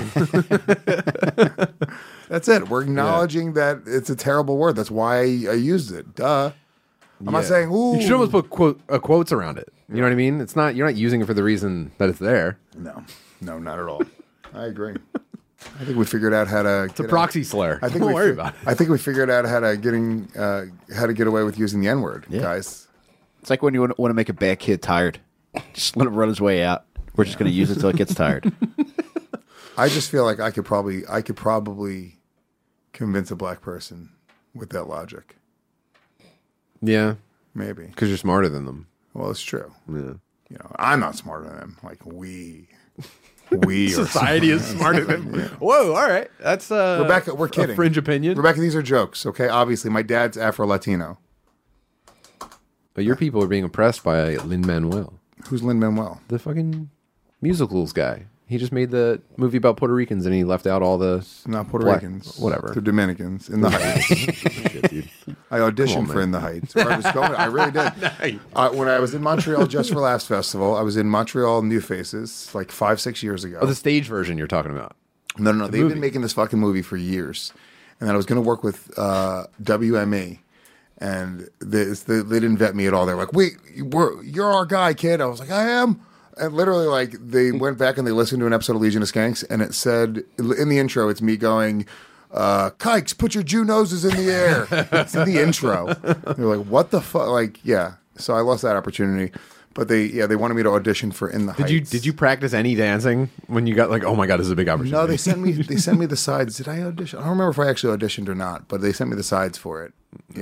That's it. We're acknowledging that it's a terrible word. That's why I used it. Duh. I'm not saying, ooh. You should almost put quotes around it. You know what I mean? You're not using it for the reason that it's there. No, not at all. I agree. I think we figured out how to. It's a proxy slur. Don't worry about it. I think we figured out how to get away with using the N-word, guys. It's like when you want to make a bad kid tired. Just let him run his way out. We're just going to use it until it gets tired. I just feel like I could probably convince a black person with that logic. Yeah, maybe because you're smarter than them. Well, it's true. Yeah, I'm not smarter than them. Like we society is smarter than them. Whoa, all right, that's Rebecca. We're kidding. A fringe opinion, Rebecca. These are jokes. Okay, obviously, my dad's Afro-Latino. But your people are being oppressed by Lin-Manuel. Who's Lin-Manuel? The fucking musicals guy. He just made the movie about Puerto Ricans, and he left out all the not Puerto Ricans, whatever. They're Dominicans in the Heights. Shit, dude. I auditioned for In the Heights. Where I was going. I really did. When I was in Montreal Just for Laughs Festival, I was in Montreal New Faces like 5-6 years ago. Oh, the stage version you're talking about? No. They've been making this fucking movie for years, and I was going to work with WME. And they didn't vet me at all. They're like, "Wait, you're our guy, kid." I was like, "I am." And literally, like, they went back and they listened to an episode of Legion of Skanks, and it said in the intro, it's me going, "Kikes, put your Jew noses in the air." It's in the intro. They're like, "What the fuck?" Like, yeah. So I lost that opportunity. But they wanted me to audition for In the Heights. Did you practice any dancing when you got like, oh my god, this is a big opportunity? No, they sent me the sides. Did I audition? I don't remember if I actually auditioned or not, but they sent me the sides for it. Yeah.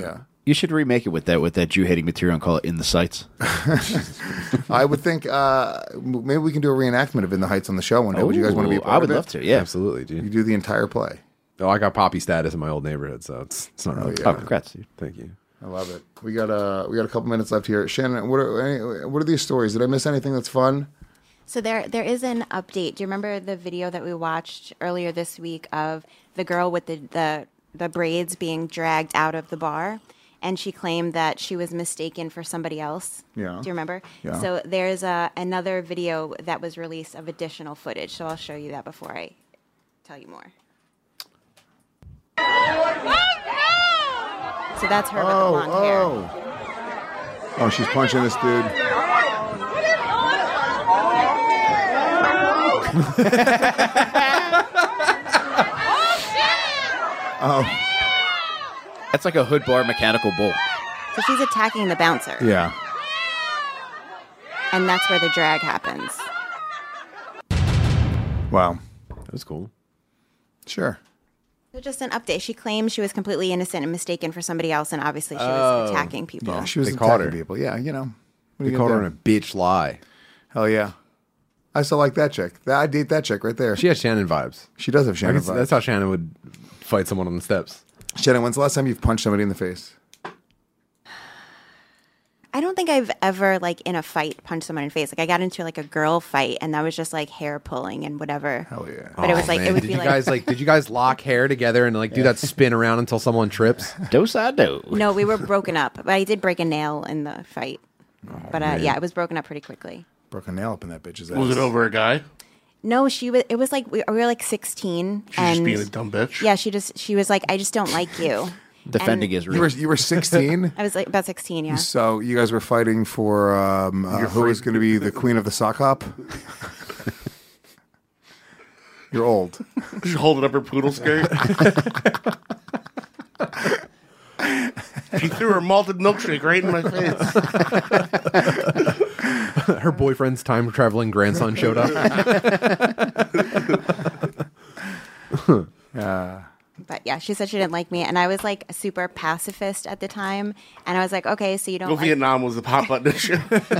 You should remake it with that Jew hating material and call it In the Sights. I would think maybe we can do a reenactment of In the Heights on the show one day. Would you guys want to be a part I would of it? love to. Yeah, absolutely, dude. You do the entire play. Oh, I got poppy status in my old neighborhood, so it's not really. yeah. Oh, congrats, dude. Thank you. I love it. We got a couple minutes left here. Shannon, what are these stories? Did I miss anything that's fun? So there is an update. Do you remember the video that we watched earlier this week of the girl with the braids being dragged out of the bar? And she claimed that she was mistaken for somebody else. Yeah. Do you remember? Yeah. So there's another video that was released of additional footage. So I'll show you that before I tell you more. So that's her with the blonde hair. Oh, she's punching this dude. Oh. That's like a hood bar mechanical bull. So she's attacking the bouncer. Yeah. And that's where the drag happens. Wow. That was cool. Sure. So just an update. She claims she was completely innocent and mistaken for somebody else, and obviously she was attacking people. Yeah, she was They caught attacking her. people. Yeah, you know. What are They you called gonna her do? a bitch lie. Hell yeah. I still like that chick. I'd date that chick right there. She has Shannon vibes. She does have Shannon vibes. That's how Shannon would fight someone on the steps. Shannon, when's the last time you've punched somebody in the face? I don't think I've ever, like, in a fight, punched someone in the face. Like, I got into, like, a girl fight, and that was just, like, hair pulling and whatever. Hell yeah. But it was, like, man. it would did be, you like... guys did you guys lock hair together and, like, do that spin around until someone trips? Dos I do. No, we were broken up. But I did break a nail in the fight. But, yeah, it was broken up pretty quickly. Broke a nail up in that bitch's ass. Was it over a guy? No, it was, like, we were, like, 16. She's and just being a dumb bitch. Yeah, she was like, I just don't like you. Defending And- Israel. You were 16? I was, like, about 16, yeah. So you guys were fighting for who was going to be the queen of the sock hop? You're old. She's holding up her poodle skirt. She threw her malted milkshake right in my face. Her boyfriend's time traveling grandson showed up. But yeah, she said she didn't like me, and I was like a super pacifist at the time, and I was like, okay, so you don't Go like Vietnam was the pop button issue.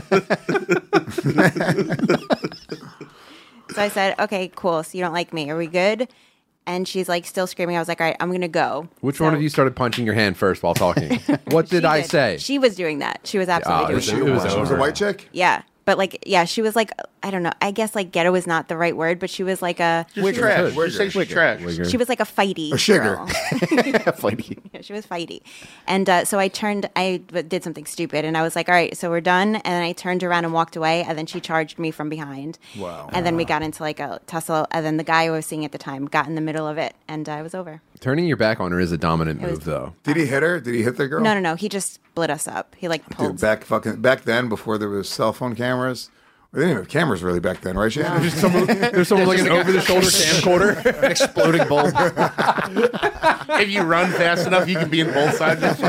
So I said, okay, cool, so you don't like me, are we good? And she's like still screaming. I was like, all right, I'm gonna go. Which one of you started punching your hand first while talking? What did I say? She was doing that. She was absolutely doing it that. was She was a over. white chick? Yeah. But like, yeah, she was like, I don't know. I guess like ghetto is not the right word, but she was like a Just trash. Just say she's trash. She was like a fighty A sugar. girl. Fighty. Yeah, she was fighty. And so I did something stupid, and I was like, all right, so we're done. And then I turned around and walked away, and then she charged me from behind. Wow. And then we got into like a tussle, and then the guy I was seeing at the time got in the middle of it, and I was over. Turning your back on her is a dominant It was- move, though. Did he hit her? Did he hit the girl? No. He just split us up. He like pulled. Dude, back then, before there was cell phone cameras, we didn't even have cameras really back then, right, Shannon? There's someone like an over-the-shoulder camcorder. An exploding bulb. If you run fast enough, you can be in both sides of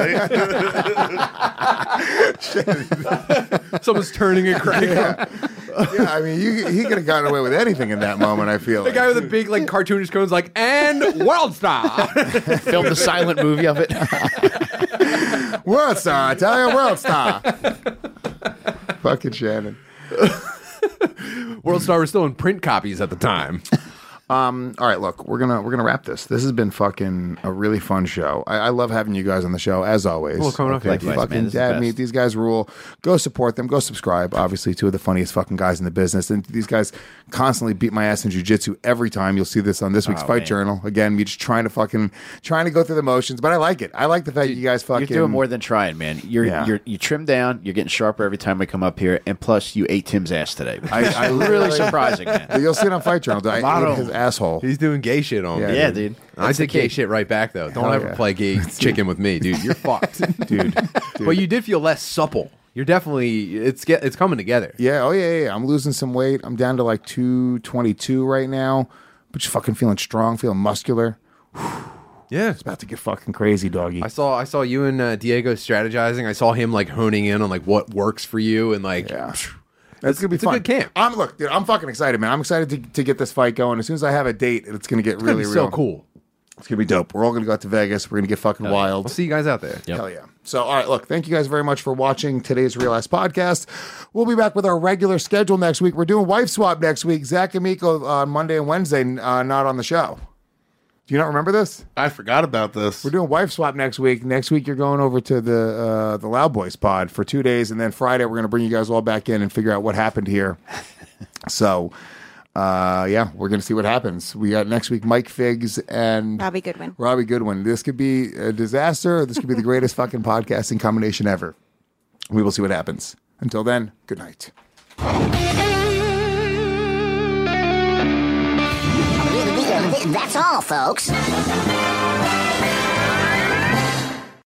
the fight. Someone's turning a crank. Yeah, I mean, he could have gotten away with anything in that moment, I feel The like. guy with the big, like, cartoonish cone's like, and World Star. Filmed a silent movie of it. World Star, I tell you, World Star. Fucking Shannon. World Star was still in print copies at the time. All right, look, we're gonna wrap this. This has been fucking a really fun show. I love having you guys on the show as always. Well, coming up, okay, likewise, fucking man, this is the dad best. meet. These guys rule. Go support them. Go subscribe. Obviously, two of the funniest fucking guys in the business. And these guys constantly beat my ass in jiu-jitsu every time. You'll see this on this week's Fight man. Journal. Again, me just trying to go through the motions, but I like it. I like the fact that you guys fucking. You're doing more than trying, man. You trim down. You're getting sharper every time we come up here, and plus you ate Tim's ass today. I really surprising, man. You'll see it on Fight Journal. I ate his asshole. He's doing gay shit on me. Yeah, dude. I did gay shit right back, though. Don't Hell ever yeah. play gay chicken with me, dude. You're fucked. Dude. But you did feel less supple. You're definitely, it's coming together. Yeah, yeah. I'm losing some weight. I'm down to like 222 right now, but just fucking feeling strong, feeling muscular. Yeah. It's about to get fucking crazy, doggy. I saw you and Diego strategizing. I saw him like honing in on like what works for you and like Yeah. That's gonna be it's fun. a good camp. Look, dude, I'm fucking excited, man. I'm excited to get this fight going. As soon as I have a date, it's gonna get It's gonna really be real. so cool. It's gonna be dope. We're all gonna go out to Vegas. We're gonna get fucking wild. I'll see you guys out there. Hell yeah. So, all right, look, thank you guys very much for watching today's Real Ass Podcast. We'll be back with our regular schedule next week. We're doing Wife Swap next week. Zach and Miko on Monday and Wednesday, not on the show. Do you not remember this? I forgot about this. We're doing Wife Swap next week. Next week, you're going over to the Loud Boys pod for 2 days, and then Friday, we're going to bring you guys all back in and figure out what happened here. So, yeah, we're going to see what happens. We got next week Mike Figs and Robbie Goodwin. Robbie Goodwin. This could be a disaster, or this could be the greatest fucking podcasting combination ever. We will see what happens. Until then, good night. That's all, folks.